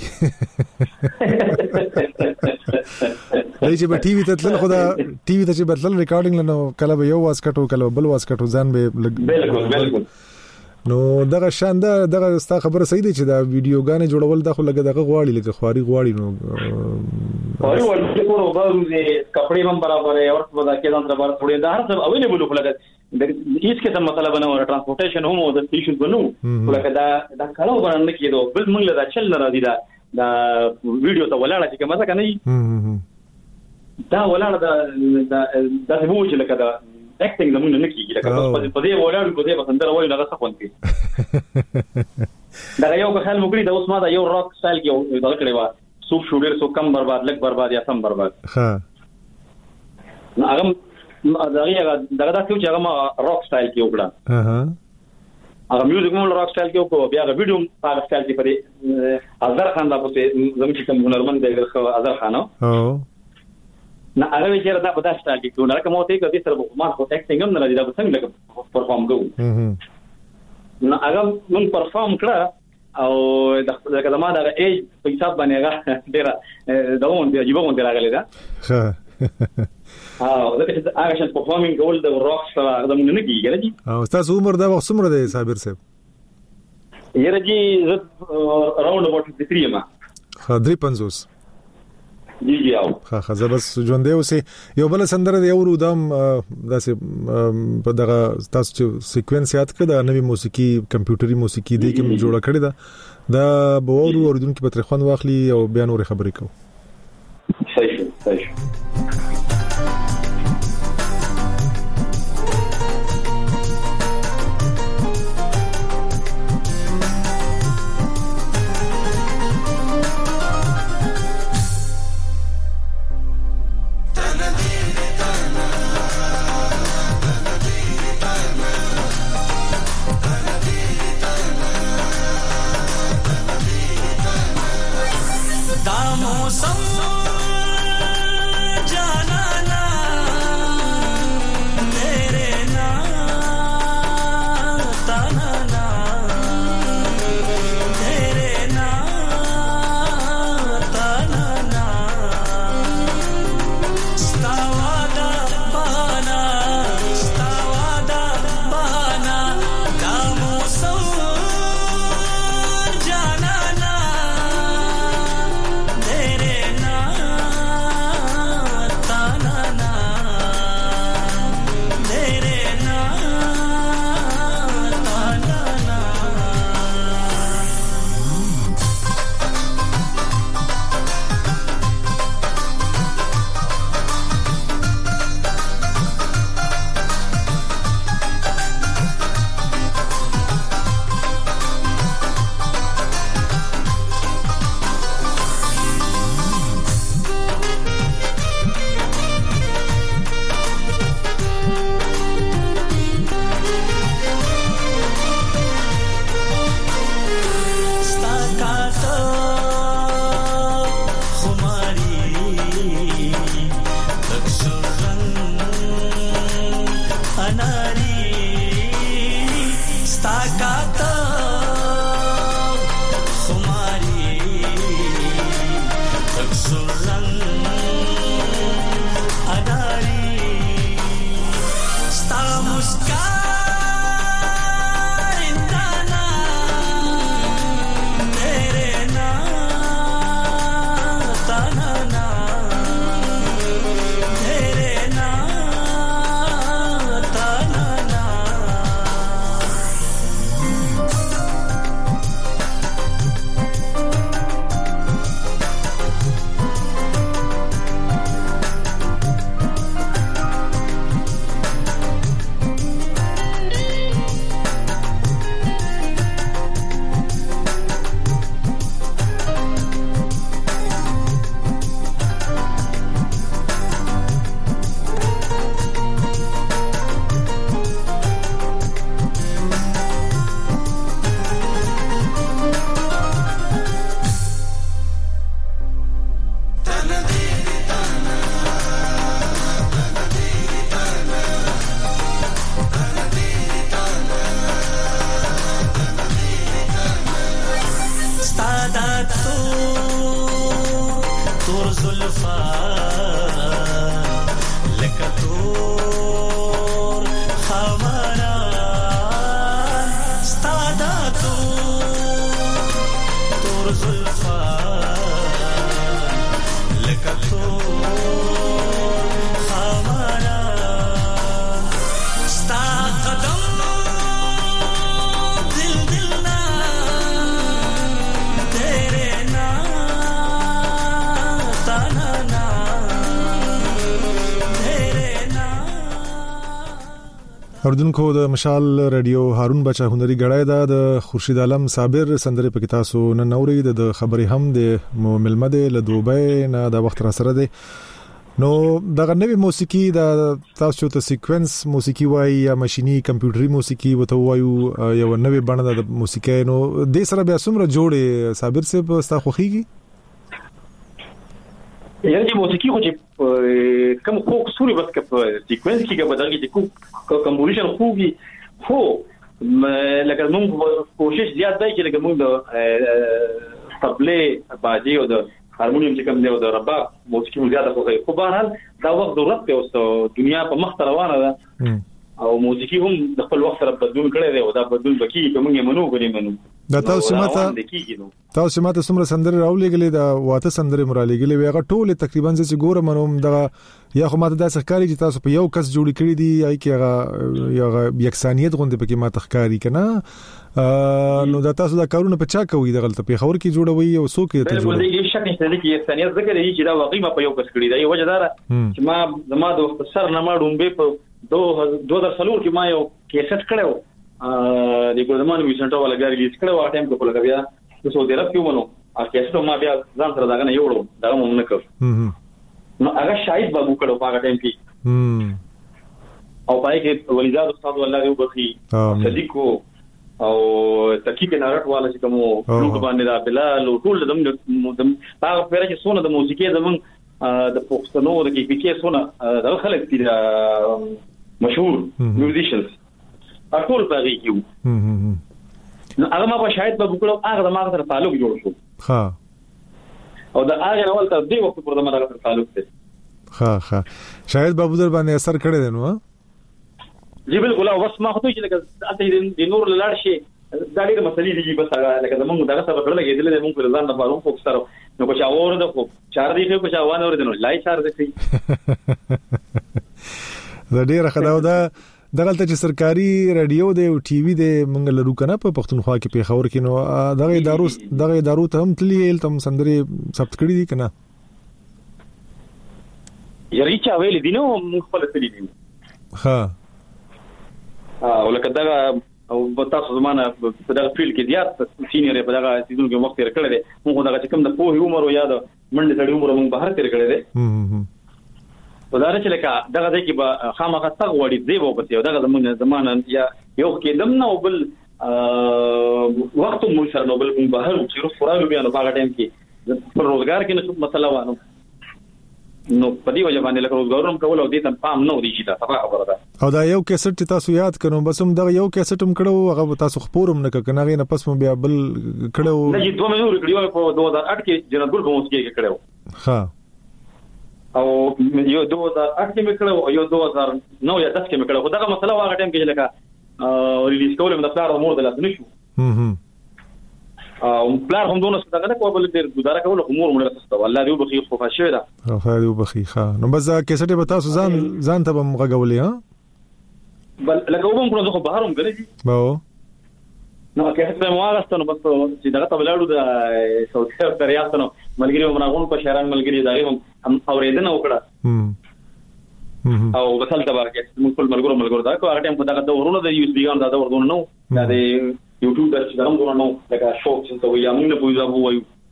لای چې په ټي وي ته تل خو دا ټي وي ته چې بدل ریکارډینګ لنو کله به یو واسکټو کله بل واسکټو ځان به بالکل بالکل نو دغه شانده دغه ستا خبره صحیح دی چې دا ویډیوګانې جوړول دا خو لګه دغه غواړي لکه خواري غواړي نو خواري ورته کوو باندې کپڑے هم برابر ہے اور ودا کې ځان برابر ټوړې دا هر څه اویلیبل خو لګه د هیڅ کې څه مسله بنو او ترانسپورټیشن هم او د سټیشن بنو لکه دا دا کارو باندې کېدو بل موږ له دا چل نه راځي دا دا ویډیو ته ولاړه چې کومه څه کني دا ولاړه دا دا د موږ لکه دا اکټینګ زمونږ نه کیږي لکه په په دې ولاړ کو دې بسندره وایي نه څه کوي دا یو په خیال مګړي دا اوس ما دا یو راک سټایل کې دا کړی و سوپ شوډر سو کم برباد لک برباد یا سم برباد ها نو هغه دا هغه دا دا چې هغه ما راک سټایل کې وکړه ها ها هغه میوزیک مول راک سټایل کې وکړو بیا هغه ویډیو هغه سټایل کې پرې اظهر خان دا په زموږ چې کوم هنرمند دی خو اظهر خان او نه هغه چې دا په دا سټایل کې نو راکمو ته کې سره ما خو اکټینګ هم نه راځي دا څنګه لکه پرفارم کوو نو هغه مون پرفارم کړه او دا کله ما دا ایج په حساب باندې هغه ډیر دا اون دی جيبون دی راغلی دا ها ها دا چې هغه شان پرفارمینګ کول د راک سره دا مونږ نه کیږي جی او تاسو عمر دا وخت څومره دی صابر صاحب یره جی راوند اباوت تhree ما خدري پنځوس جی جی او ها خزه بس ژوندې اوسې یو بل سندره دی ورو دم داسې په دغه تاسو چې سیکوینس یاد کړه د نوې موسیقي کمپیوټري موسیقي دی کې جوړه کړې ده دا به ورو اوردونکو په ترخوان واخلي او بیا نور خبرې کوو صحیح صحیح दामों اردوونکو د مشال رادیو هارون بچا هنري غړای دا د خورشید عالم صابر سندره پکې تاسو نن نوري د خبري هم د ملمد له دوبۍ نه د وخت را سره دی نو دغه نوې موسیقي د تاسو ته سیکوینس موسیقي وای یا ماشيني کمپیوټري موسیقي وته وایو یو نوې بڼه د موسیقي نو د سره بیا څومره جوړه صابر صاحب ستا خوخيږي یعنی چې موسیقي خو چې کوم خو سوري بس کې سیکوینس کې به دغه چې کوم کمپوزیشن خوږي خو لکه موږ کوشش زیات دی چې لکه موږ د طبلې باجي او د هارمونیم چې کوم دی او د رباب موسیقي مو زیاته خوږي خو بهرحال دا وخت ضرورت دی او دنیا په مخ روانه ده او موسیقي هم د خپل وخت سره بدلون کړی دی او دا بدلون بکی کوم یې منو غوړي منو دا تاسو ماته تاسو ماته څومره سندره راولېګلې دا واته سندره مرالېګلې ویغه ټوله تقریبا چې ګورم نو دا یا خو ماته د ښکاری چې تاسو په یو کس جوړی کړی دی یا کې هغه یکسانیت غونډه پکې ماته ښکاری کنه نو دا تاسو دا کارونه په چا کوي د غلطه په خبر کې جوړوي او څوک ته جوړوي بلکې یو شک نشته چې یکسانیت ذکر یې چې دا واقعي ما په یو کس کړی دی یو وجه دا چې ما زما د سر نه ما ډومبه په دو هزار څلور کې ما یو کیسټ کړو ا د ګورمان ویسنټو ولا غاری لیست کړو هغه ټایم کې په لګیا د سعودي عرب کې ونو ا کیسټو ما بیا ځان سره داګه نه یوړو دا مونږ نه کړ نو هغه شاید بابو کړو هغه ټایم کې او پای کې ولیزاد استاد الله دې وبخي صدیقو او تکیب نارټ والا چې کوم لوګ باندې دا بلال ټول دم دم هغه پیره چې سونه د موسیقي زمون د پښتنو د کې کې سونه د خلک دي مشهور میوزیشنز اټول باغی کیو نو هغه ما په شاید په وکړو هغه د ما سره تعلق جوړ شو ها او د هغه اول تر دې وخت پر د ما سره تعلق دی ها ها شاید بابو در باندې اثر کړی دی نو جی بالکل او بس ما خو ته چې لکه د نور لاړ شي دا ډېر مسلې دي بس هغه لکه زمونږ دغه سره کړل کېدل د مونږ په ځان د فاروق فوکس سره نو کو چا اور د خو چار دی خو چا وانه ور دي نو لای چار دی دا ډېر خداو دا دغلته چې سرکاري رادیو دی او ټي وي دی مونږ لرو کنه په پښتونخوا کې په خبر کې نو دغه ادارو دغه ادارو ته هم تللی تم سندري ثبت کړی دي کنه یاري چا ویل دي نو مونږ خپل تللی دي ها او لکه دا او تاسو زمانه په دغه فیلډ کې زیات سینیئر په دغه سیزون کې وخت تیر کړی دی موږ دغه کوم د پوهې عمر او یاد منډه تړي عمر موږ بهر تیر کړی دی په دا چې لکه دغه د کې به خامخا تغ وړي دی وو په دغه زمونه زمانه یا یو کې دم نو بل وخت مو سره نو بل موږ بهر چې فرالو بیا نو هغه ټایم کې پر روزګار کې نو مسله وانه نو په دې وجه باندې لکه روزګارم کول او دې ته پام نه ودی چې دا صفه خبره ده او دا یو کیسټ چې تاسو یاد کړو بس هم دا یو کیسټ هم کړو هغه تاسو خبرم نه کنه غي نه پس مو بیا بل کړو نه چې دوه مې کړو په دوه هزار اټ کې جنرال ګل کوم کې کړو ها او یو دوه هزار اټ کې مې کړو او یو دوه هزار نو یا دس کې مې کړو دا مسله واغه ټایم کې لکه ریلیز کول مې د پلار مور د لاس نشو هم او پلار هم دونه څه دغه کوبل ډیر گزاره کول خو مور مړه تاسو الله دې وبخي خو فاشه ده او خیر وبخي ها نو بس کیسټه به تاسو ځان ځان ته هم غغولې ها بل لکه وبم کړو خو بهروم غلې باو نو کیسټه مو واغستنه بس چې دغه تبلاړو د سعودي عرب ریاستونو ملګری ومنغون په شهران ملګری دغه هم اوریدنه وکړه او بسل تبارک موږ ټول ملګرو ملګرو دا کو هغه ټیم په دغه دورونو د یو اس بي ګان دا دورونه نو دا د یوټیوب د څنګه دغه نو لکه شوق چې وي موږ نه پوهیږو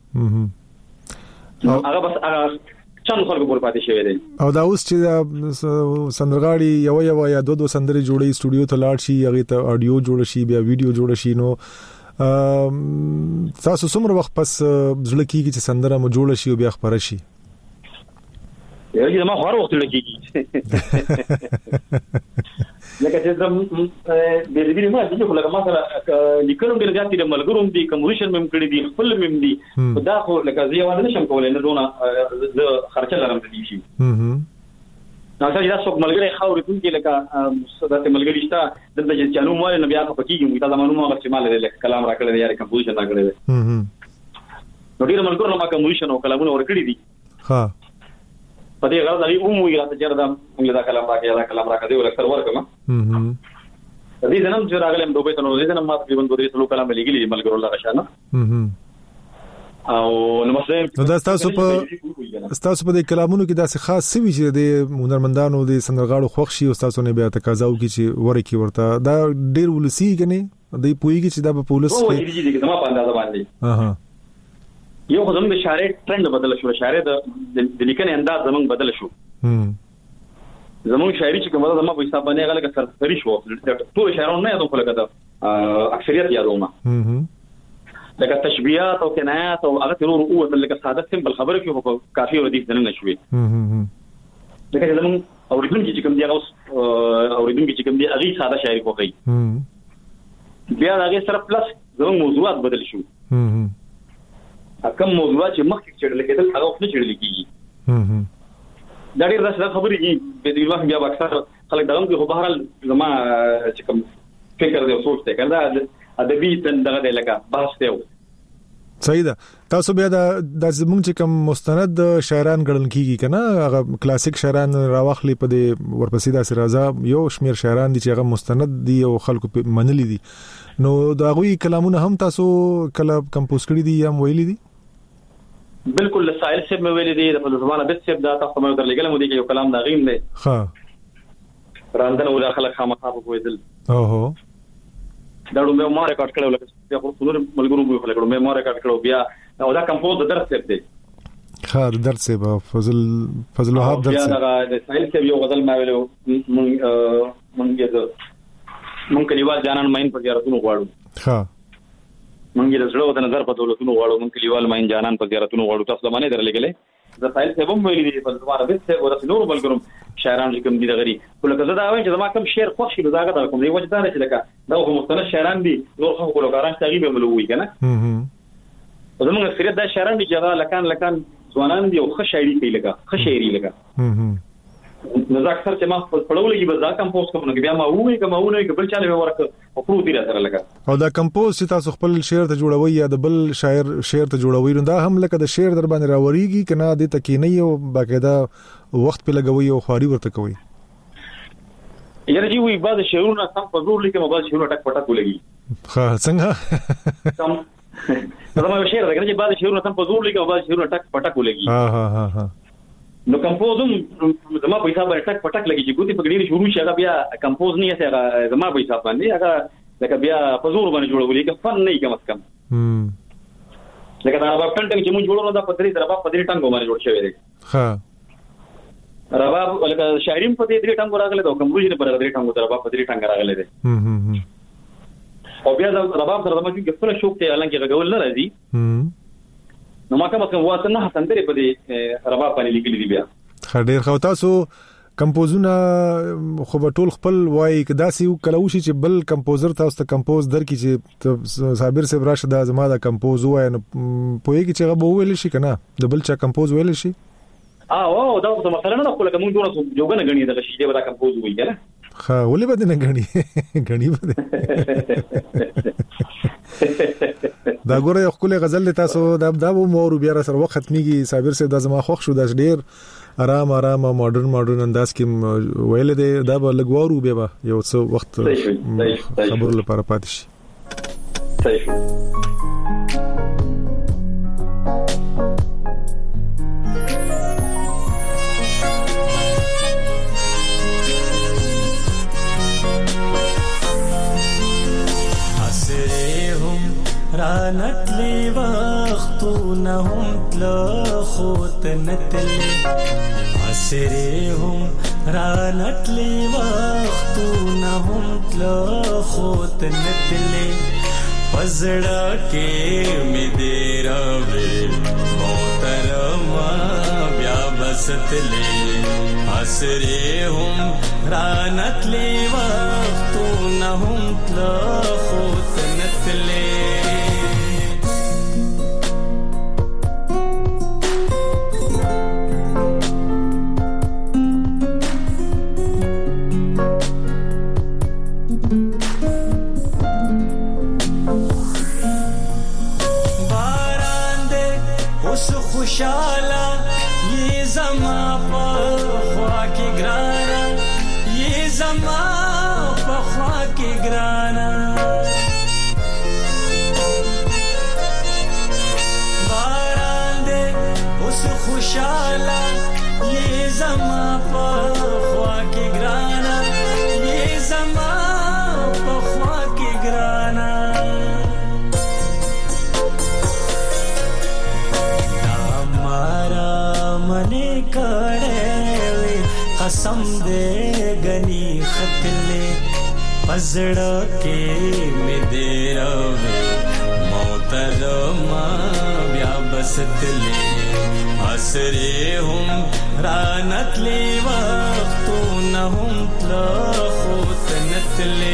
وایو هغه بس هغه څنګه خلکو پر پاتې شوی دی او دا اوس چې سندرغاړي یو یو یا دو دو سندري جوړي سټوډیو ته لاړ شي هغه ته اډیو جوړ شي بیا ویډیو جوړ شي نو تاسو څومره وخت پس ځل کېږي چې سندره مو جوړ شي او بیا خبره شي یوه ما خور وخت لګیږي لکه چې زم د دې ما چې لکه مثلا لیکلم ډیر ځاتې د ملګروم دي کمپوزیشن مم کړی دي خپل مم دي دا خو لکه زه یوازې نشم کولای نه دونه د خرچه لرم د دې شي نو چې دا څوک ملګری خاورې ټول کې لکه د ملګری شته د دې چې نو مال نه بیا په کېږي دا زمونږ هغه چې مال لري کلام راکړل دی یا کمپوزیشن راکړل دی نو ډیر ملګرو ما کمپوزیشن او کلامونه ورکړي دي ها په دې غرض لري عمومي راته چیرې دا موږ دا کلام راکړی دا کلام راکړی ول اکثر ورکما هم دې زنم چې راغلم دوبه ته نو دې زنم ما تقریبا دوه درې سلو کلام لګیلي ملګرو الله غشانه او نو مثلا دا تاسو په تاسو په کلامونو کې داسې خاص سوي چې د هنرمندانو د سندرغاړو خوښ شي او تاسو نه بیا تقاضاو کې چې ورکی ورته دا ډیر ولسی کني د پویږي چې دا په پولیس او دې دې زما په اندازه باندې اها یو خو زموږ د شاعر ټرند بدل شو، شاعر د د لیکنې انداز زموږ بدل شو. هم زموږ شاعري چې کومه زما په حساب باندې غلګه سرسری شو، ټول شاعرانو نه یادو خلک دا اکثریت یادوما. هم لکه تشبيهات او کنایات او هغه ترور او لکه ساده سمبل خبره کې هو کافي ردیف نه نشوي. هم لکه زمون اوریدونکو چې کوم دی اوس اوریدونکو چې کوم دی هغه ساده شاعري کوي. هم بیا هغه سره پلس زمون موضوعات بدل شو. هم کوم موضوعات چې مخکې چړل کېدل هغه اوس نه چړل کیږي. هم دا ډېر راځي خبرې دي په دې وخت بیا اکثر خلک دغه په بهرال زما چې کوم فکر دی او سوچ دی کنه ادبي تندغه دی لکه بحث دی. صحیح ده. تاسو بیا د زمونږ چې کوم مستند شاعران ګڼل کیږي کنه هغه کلاسیک شاعران راوخلي په دې ورپسې د سرازه یو شمیر شاعران دي چې هغه مستند دي او خلکو منلي دي، نو دا غوي کلامونه هم تاسو کله کمپوز کړی دي یا ویلي دي؟ بالکل سائل سیب مې ویلي دي، د زمانه د سیب دا تاسو مې درلګل مو دي یو کلام دا غیم دی. ها راندنه ولا خلک خامخا په ویدل. اوهو دا ډومه ما ریکارډ کړو لکه بیا خو څلور ملګرو مې خلک ډومه ما ریکارډ کړو بیا او دا کمپوز د درس دی. ها د درس به فضل فضل وهاب درس بیا دا د سائل سیب یو غزل ما ویلو مونږ مونږ یې مونږ کلیوال جانان ماین په زیارتونو غواړو. ها مونږ یې د زړه د نظر په دولتونو غواړو، مونږ کلیوال ماین جانان په زیارتونو غواړو. تاسو باندې درلګلې د سائل سیب هم ویلي دي په زمانه د سیب ورته نور ملګرو شاعران چې کوم دي دغري کله کله دا وایم چې زما کوم شعر خوښ شي داګه دا کوم دی وجه دا نه چې لکه دا خو مستند شاعران دي نور خو کولګاران تغیب ملوي کنه. هم هم زموږ اکثریت دا شاعران دي چې هغه لکان لکان ځوانان دي او ښه شاعري کوي لکه ښه شاعري لکه. هم هم نو دا اکثر چې ما پړولې به دا کمپوز کوم نو بیا ما وایي کوم نه کوي چاله ورکه او پرو دي راځره لکه او دا کمپوز چې تاسو خپل شعر ته جوړوي یا د بل شاعر شعر ته جوړوي نو دا هم لکه د شعر در باندې راوريږي کنه د تکینه یو باقاعده وخت په لګوي او خواري ورته کوي. یاره جی وی بعض شعرونه سم په زور لیکم بعض شعرونه ټک پټک ولګي. ها څنګه سم دا ما شعر دا چې بعض شعرونه سم په زور لیکم بعض شعرونه ټک پټک ولګي. ها ها ها ها نو کمپوزم زما په حساب باندې ټک پټک لګي چې ګوتې په ګډې شروع شي هغه بیا کمپوز نه یې هغه زما په حساب باندې هغه لکه بیا په زور باندې جوړولې کې فن نه کم از کم. هم لکه دا رباب ټنګ چې موږ جوړو دا په درې رباب په درې ټنګ باندې جوړ شوی دی. ها رباب لکه شاعرین په دې درې ټنګ راغله دا کومروج نه پر درې ټنګ رباب په درې ټنګ راغله دی. هم هم او بیا دا رباب سره د مکه خپل شوق ته اعلان کې غول نه راځي. هم نو ما کوم څنګه واسه نه سندري په دې رباب باندې لیکلي دي بیا. خډیر خو تاسو کمپوزونه خو به ټول خپل وای کدا سی کلوشي چې بل کمپوزر تاسو ته کمپوز درکې چې صابر صاحب راشد زما دا کمپوز وای نو پوهیږي چې هغه به ویل شي کنه د بل چا کمپوز ویل شي. اه او دا څه مثلا نه خو لکه موږ جوړه جوګنه غنی دا شي دا کمپوز وای کنه. ها ولې بده نه غنی غنی بده دا ګوره یو خپل غزل تاسو دا دا مور بیا سره وخت ختميږي. صابر صاحب دا زما خوښ شو دا ډیر آرام آرام ماډرن ماډرن انداز کې ویل دي دا به لګوارو بیا یو څو وخت خبر لپاره پاتې شي. صحیح رانتلی وختونه هم تلا خوت نتلی عصری هم رانتلی وختونه هم تلا خوت نتلی پزړه کې می دې راوي محترما بیا بستلی عصری هم رانتلی وختونه هم تلا خوت نتلی خوشالا یہ زما په خوا کې ګرانا یہ زما په خوا کې ګرانا قسم دے گنی خطلے پزڑا کے میں دے روے محترمہ بیا بستلے اسرے ہم رانت لی وقتو نہم تلخوت نتلے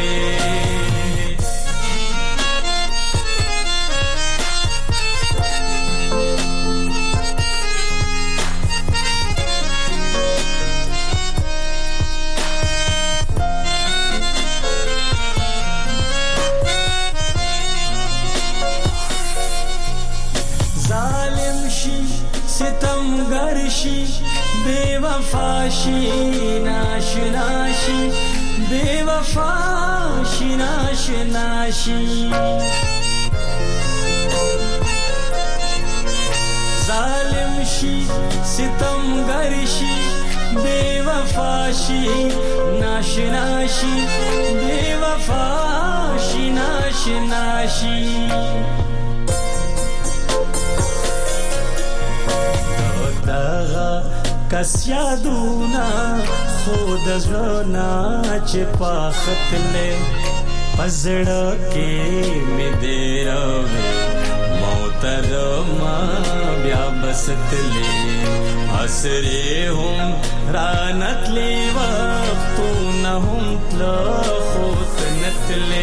ستمگرشی بے وفاشی ناشناشی بے وفاشی ناشناشی ظالم شی ستمگرشی بے وفاشی ناشناشی بے وفاشی ناشناشی کس یادونا خود زنا چپا خطلے پزڑا کے میں دے روے محترمہ بیا بستلے اسرے ہم رانت لی وقتو نہم تلخوت نتلے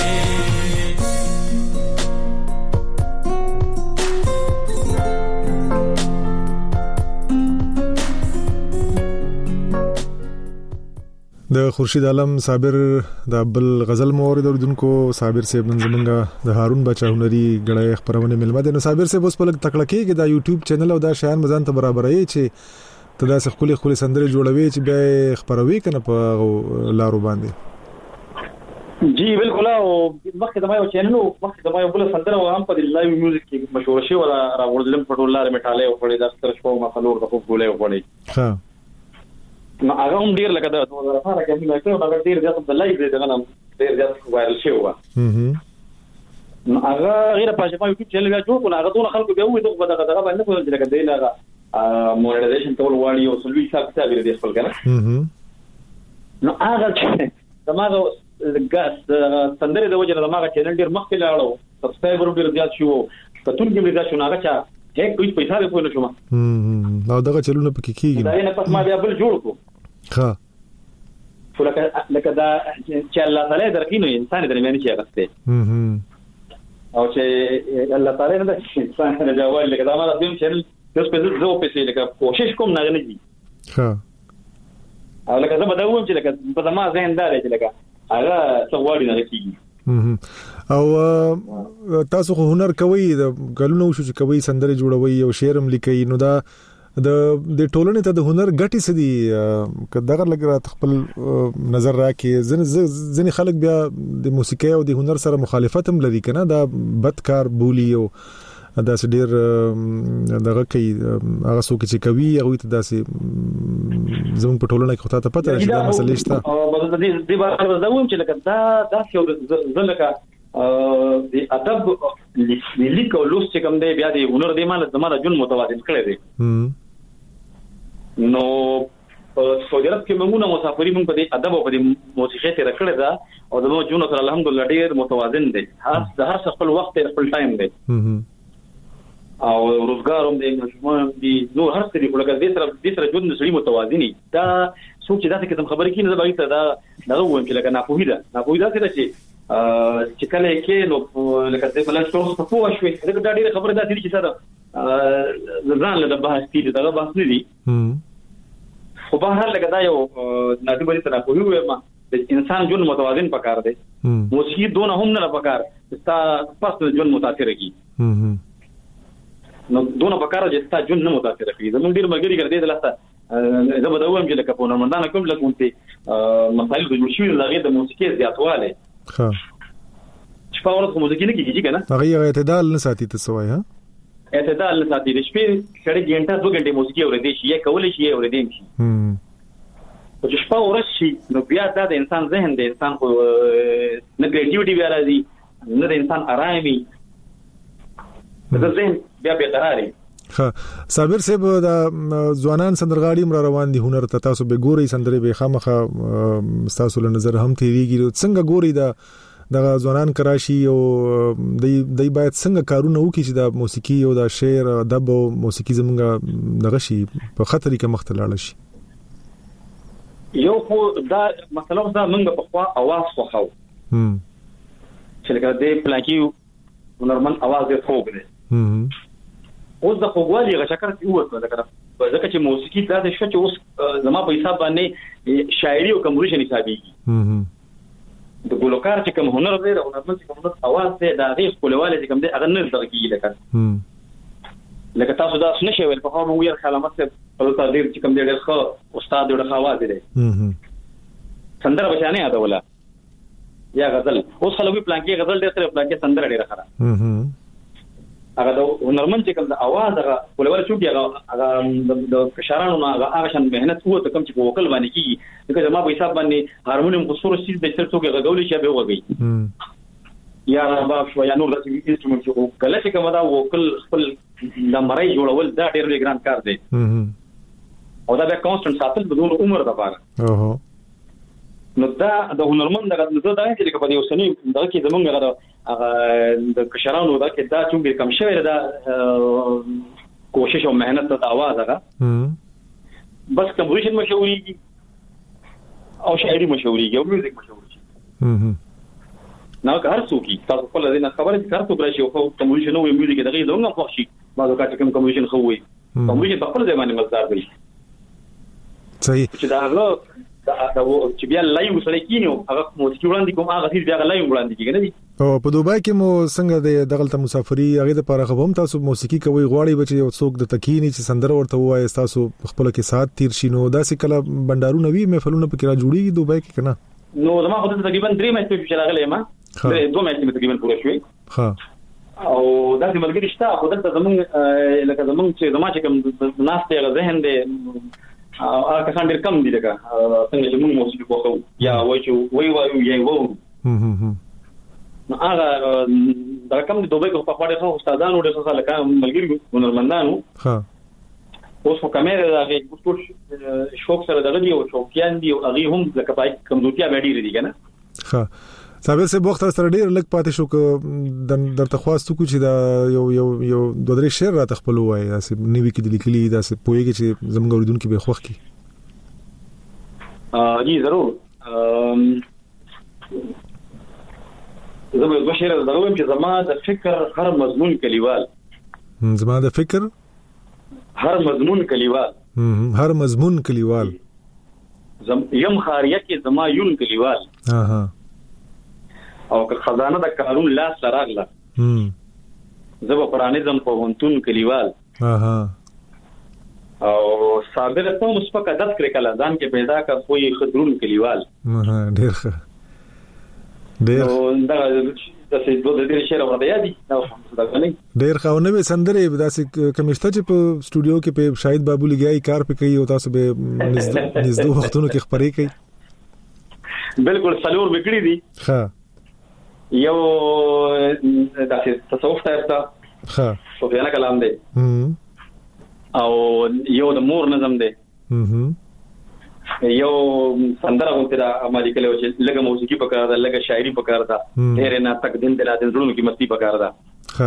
د خورشید عالم صابر د بل غزل مورد اوردونکو صابر صاحب نن زمونږه د هارون بچا هنري غړې خبرونه ملمه ده. نو صابر صاحب اوس په لګ تکړه کېږي د یوټیوب چینل او دا شیان مزان ته برابرې چې ته دا څه خولي خولي سندري جوړوي چې به خبروي کنه په لارو باندې. جی بالکل او مخکې د ما یو چینل او مخکې د ما یو بل سندره او هم په لایو میوزیک کې مشهور شي ولا راوړل په ټول لار میټاله او په داستر شپو ما خلور د خو ګولې وړي ها نو هغه هم ډیر لکه د دوه هزار اته کې موږ ته هغه ډیر ځکه د لایو دغه نام ډیر ځکه وایرل شو و نو هغه غیر په ځما یوټیوب چینل بیا جوړ کړو هغه ټول خلکو بیا وې دغه دغه دغه باندې کوم چې لکه دی لغه مونیټایزیشن ټول واړی او سلوي حساب ته ویل دي خپل کنه نو هغه چې دماغه ګاس سندره د وجه دماغه چینل ډیر مخکې لاړو سبسکرایبر ډیر زیات شو کتون کې مې دا شو هغه چا هیڅ کوئی پیسې نه پوه نشم هم دا دغه چلونه پکې کیږي دا نه پس ما بیا بل جوړ کو ها فلکه لکه دا چې الله تعالی درکینو انسان درمیاني چې غسته هم او چې الله تعالی نه د انسان نه جواب لکه دا ما د دې چینل اوس په زو په سي لکه کوشش کوم نه نه دي ها او لکه زه بدوم چې لکه په ما ذهن دار چې لکه هغه څو وړي نه کیږي او تاسو خو هنر کوي د غلونو شو چې کوي سندره جوړوي او شعرم لیکي نو دا د د ټولنې ته د هنر ګټي سدي کداغه لګرات خپل نظر راکې ځنې خلک بیا د موسیقي او د هنر سره مخالفت هم لري کنه دا بدکار بولی او دا ډیر دغه کوي هغه څوک چې کوي هغه ته داسې زموږ په ټولنه کې خطا ته پته راځي دا مسلې شته او د دې د بار زوم چې لکه دا داسې یو ځلکه د ادب لیک او لوست چې کوم دی بیا د هنر دی مال زموږ جون متوازن کړی دی نو په سعودي عرب کې موږ مسافرین موږ په دې ادب او په دې موسیقي ته راکړه دا او زموږ جون سره الحمدلله ډیر متوازن دی هر د هر خپل وخت خپل ټایم دی او روزګار هم د مشمول دي نو هر څه دی ولکه دې سره دې سره ژوند نسړي متوازنی دا څوک چې دا څه کوم خبرې کینې دا باید دا دا وایم چې لکه ناپوهی ده ناپوهی ده چې چې کله کې نو لکه څه بلل څه په پوه شوي دا ډېر خبره ده چې سره ځان له بحث کې دا بحث نه دي خو به هر لکه دا یو نادي باندې تناپوهی وایم د انسان ژوند متوازن پکار دی موسیقي دونه هم نه پکار ستا پس ژوند متاثر کی نو دونه پکار چې ستا ژوند نه متاثر کی زموږ ډیر مګری کړی د لاسته زه به دا وایم چې لکه په نورمندان کوم لکه ته مسایل د جوړ شوی لغې د موسیقي زیاتواله ها چې په اورت موسیقي نه کیږي کنه هغه اعتدال نه ساتي ته سوای ها اعتدال نه ساتي د شپې کړي ګنټه دوه ګنټه موسیقي اورېدې شي یا کولې شي اورېدې شي هم او چې شپه ورشي نو بیا دا د انسان ذهن د انسان کو نه کریټیوټي بیا راځي نه د انسان آرامي د ذهن بیا به قراري ها صابر صاحب دا ځوانان سندرغاړي مر روان دي هنر ته تاسو به ګوري سندري به خامخه تاسو له نظر هم تیریږي څنګه ګوري دا د ځوانان کراشي او د د باید څنګه کارونه وکړي چې د موسیقي او د شعر ادب او موسیقي زمونږ دغه شي په خطرې کې مختلال شي یو خو دا مثلا دا موږ په خوا आवाज خو خو هم چې لکه د پلاکي نورمال आवाज یې فوق دی هم اوس د خوګوالي غا شکر کې وته دا کړه ځکه چې موسیقي دا د شو چې اوس زما په حساب باندې شاعري او کمپوزیشن حسابيږي هم د ګلوکار چې کوم هنر دی او هنرمند چې کوم आवाज دی دا غي خپلواله چې کوم دی هغه نه درګي لکه هم لکه تاسو دا څه نشي ول په خو ویل کلمات په تقدیر چې کوم دی ډېر ښه استاد ډېر ښه आवाज دی هم سندره بچانه یاد ولا یا غزل اوس خلک پلانکی غزل ډېر سره پلانکی سندره ډېر ښه هم هغه د هنرمند چې کوم د आवाज هغه ولول شو کې هغه د کشارانو هغه هغه شان مهنت وو ته کوم چې په وکل باندې کیږي دغه زما په حساب باندې هارمونیم قصور سیس د څه څوک غوړي چې به وګي یا رباب شو یا نور د انسټرومنت شو کله چې کوم دا وکل خپل د مړی جوړول دا ډېر لوی ګران کار دی او دا به کانستنټ ساتل بدون عمر د پاره اوه نو دا د هنرمند دغه نو دا چې لکه په یو سنی دغه کې زمونږ هغه د کشرانو دا کې دا چې کم شوی دا کوشش او مهنت ته आवाज هغه بس کمپوزیشن مشوريږي او شاعري مشوريږي او میوزیک مشوريږي نو که هر څوک تاسو په لدې نه خبره چې کارته براشي او کمپوزیشن او میوزیک دغه لږه خوښ شي بعضو کا چې کوم کمپوزیشن خو وي کمپوزیشن په خپل ځای باندې مزدار وي صحیح چې دا هغه دا چې بیا لایو سره کینو هغه موسیقي وړاندې کوم هغه چې بیا لایو وړاندې کیږي نه دي او په دوبای کې مو څنګه د دغلت مسافری هغه د لپاره خو هم تاسو موسیقي کوي غواړي بچي او څوک د تکینی چې سندره ورته وایي تاسو خپل کې سات تیر شینو داسې کله بندارونه وی محفلونه پکې را جوړیږي دوبای کې کنه نو زما خو تقریبا درې میاشتې چې راغلې ما درې دوه میاشتې تقریبا پوره شوې ها او دا چې ملګری شته خو دلته زمونږ لکه زمونږ چې زما چې کوم ناس ته ذهن دې ا کسان ډېر کم دي لکه څنګه چې موږ موسیقي کوو یا وای چې وای وای یې وو هم هم هم نو هغه دا کوم د دوبه په خواړه خو استادانو ډېر څه لکه ملګری هنرمندانو ها اوس په کیمرې راغی ټول شوق سره دغه دی او شوقیان دي او هغه هم لکه پای کمزورتیا باندې دي کنه ها صاحب سه وخت سره ډېر لګ پاتې شو ک درته خواستو کو چې دا یو یو یو دوه درې شعر را تخپل وای اسې نیوي کې د لیکلي دا سه پويږي چې زموږ اوریدونکو به خوښ کی ا جی ضرور زما د شعر دغه چې زما د فکر هر مضمون کلیوال زما د فکر هر مضمون کلیوال هر مضمون کلیوال زم یم خاریه کې زما یون کلیوال ها ها او که خزانه د قانون لاس لراغله هم زبا پرانیزم په ونتون کلیوال ها ها او صابر ته مسپک عادت کړی کله ځان کې پیدا کا کوئی خضرون کلیوال ها ډیر ښه ډیر او دا د څه دوه د دې شعر ورته یادي دا څنګه ډیر ښه نو به سندره داسې کمیشته چې په سټوډیو کې په شاهد بابو لګیای کار پکې او تاسو به نږدې وختونو کې خبرې کوي بالکل سلور وکړي دي ها یو داسې تصوف ته ارته ها صوفیانه کلام دی او یو د مور نظم دی یو سندره غوته د امریکا کله چې لګه موسیقي پکاره ده لګه شاعري پکاره ده ډېر نه تک دین د لادن زړونو کې مستی پکاره ده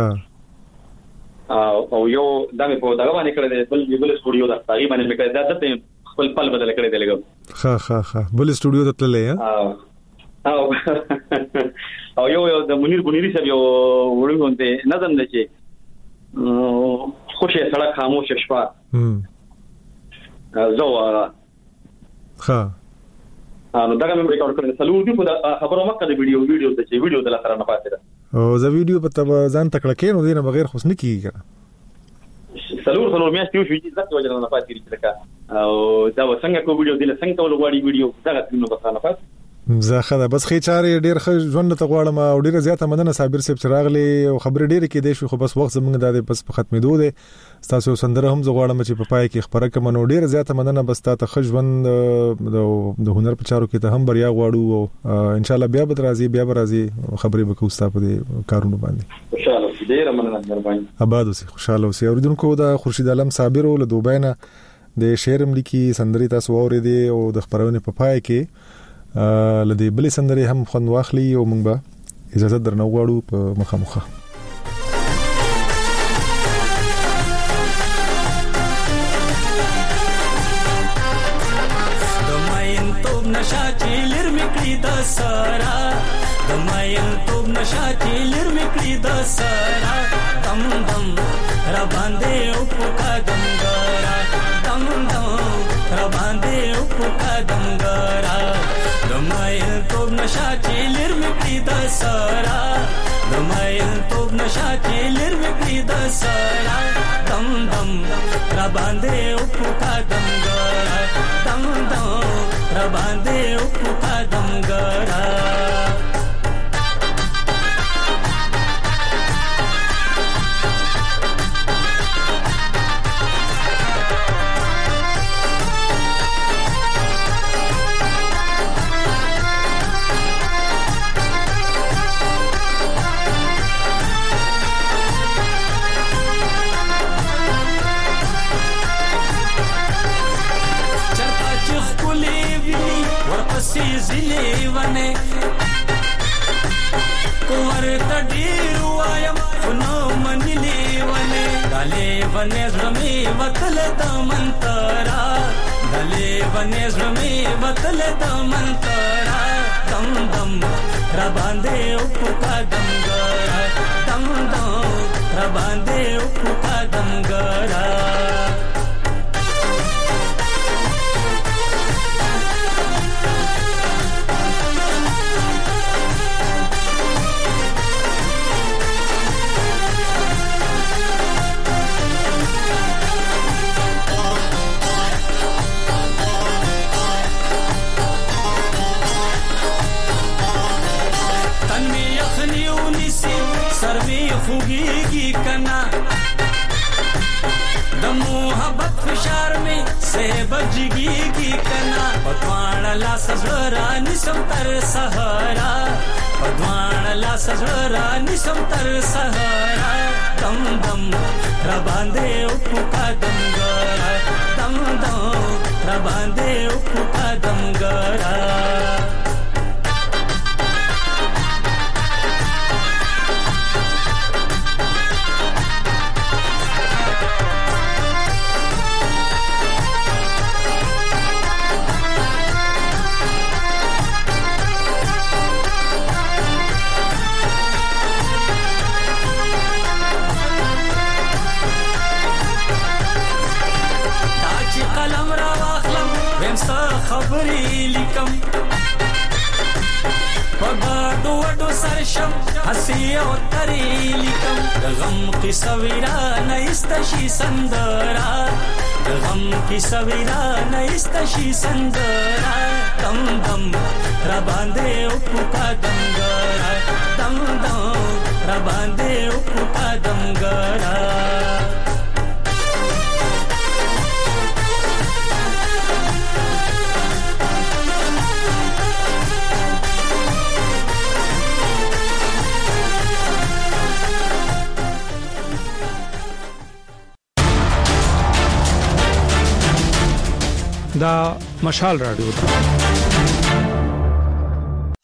ها او یو دغه په دغه باندې کړه د بل بل سټوډیو ده تقریبا باندې کړه دا د خپل پل بدل کړي دی لګه ها ها ها بل سټوډیو ته تللې ها او او یو یو د منیر بنيري صاحب یو وړوندې نظم دی چې خوشي سړک خاموش شپه هم زو ها نو دا کوم ریکارډ کړل سلو دی په خبرو مکه د ویډیو ویډیو د چې ویډیو د لاره نه پاتې ده او زه ویډیو په تبا ځان تکړه کین نو دینه بغیر خوښ نه کیږي سلو سلو میاشتې شو چې ځکه وجه نه پاتې کیږي او دا وسنګ کو ویډیو دله څنګه ول غواړي ویډیو دا غوښنه په نه پاتې زه خدا بس خې چارې ډېر ښه ژوند ته غواړم او ډېر زیاته مننه صابر صاحب چې راغلي او خبرې ډېرې کې دي شو خو بس وخت زمونږ د بس په ختمېدو دي تاسو سندره هم زه غواړم چې په پای کې خبره کوم نو ډېر زیاته مننه بس تاسو ښه ژوند د هنر په چارو کې ته هم بریا غواړو او ان شاء الله بیا به راځي بیا به راځي خبرې وکړو تاسو په کارونو باندې ان شاء الله ډیر مننه مهرباني. آباد اوسې خوشاله اوسې. اوریدونکو دا خورشید عالم صابر له دوبۍ نه د شعرم لیکي سندري تاسو اورېدې او د خبرونه په پای کې لدې بلې سندري هم خوند واخلي او موږ به اجازه درنه غواړو په مخامخه. نشا چیلر میکړی د سارا د مایل توب نشا چیلر میکړی د سارا دم دم را باندې او پکا دمګرا دم دم را باندې او پکا دمګرا د مایل توب نشا چیلر میکړی د سارا د مایل توب نشا چیلر میکړی د سارا دم دم را باندې او پکا دمګرا دم دم را باندې او پکا دمګرا. زلی ونه کوور تډیر وایم فنو منلی ونه دالې ونه زمي وکل د منترا دالې ونه زمي وکل د منترا دم دم را باندې او پکا دمګرا دم دم را باندې او پکا دمګرا. خوږیږي کنا د محبت فشار می سه بجګیږي کنا پدوان لا سزرا نسم تر سهارا پدوان لا سزرا نسم تر سهارا دم دم را باندې او پکا دمګرا دم دم را باندې او پکا دمګرا. خبرې لیکم پګاډو وډو سرشم حسی او ترې لیکم د غم قصه ویرانه استشي سندرا د غم قصه ویرانه استشي سندرا دم دم را باندې او پکا دمګرا دم دم را باندې او پکا دمګرا. دا مشال رادیو ده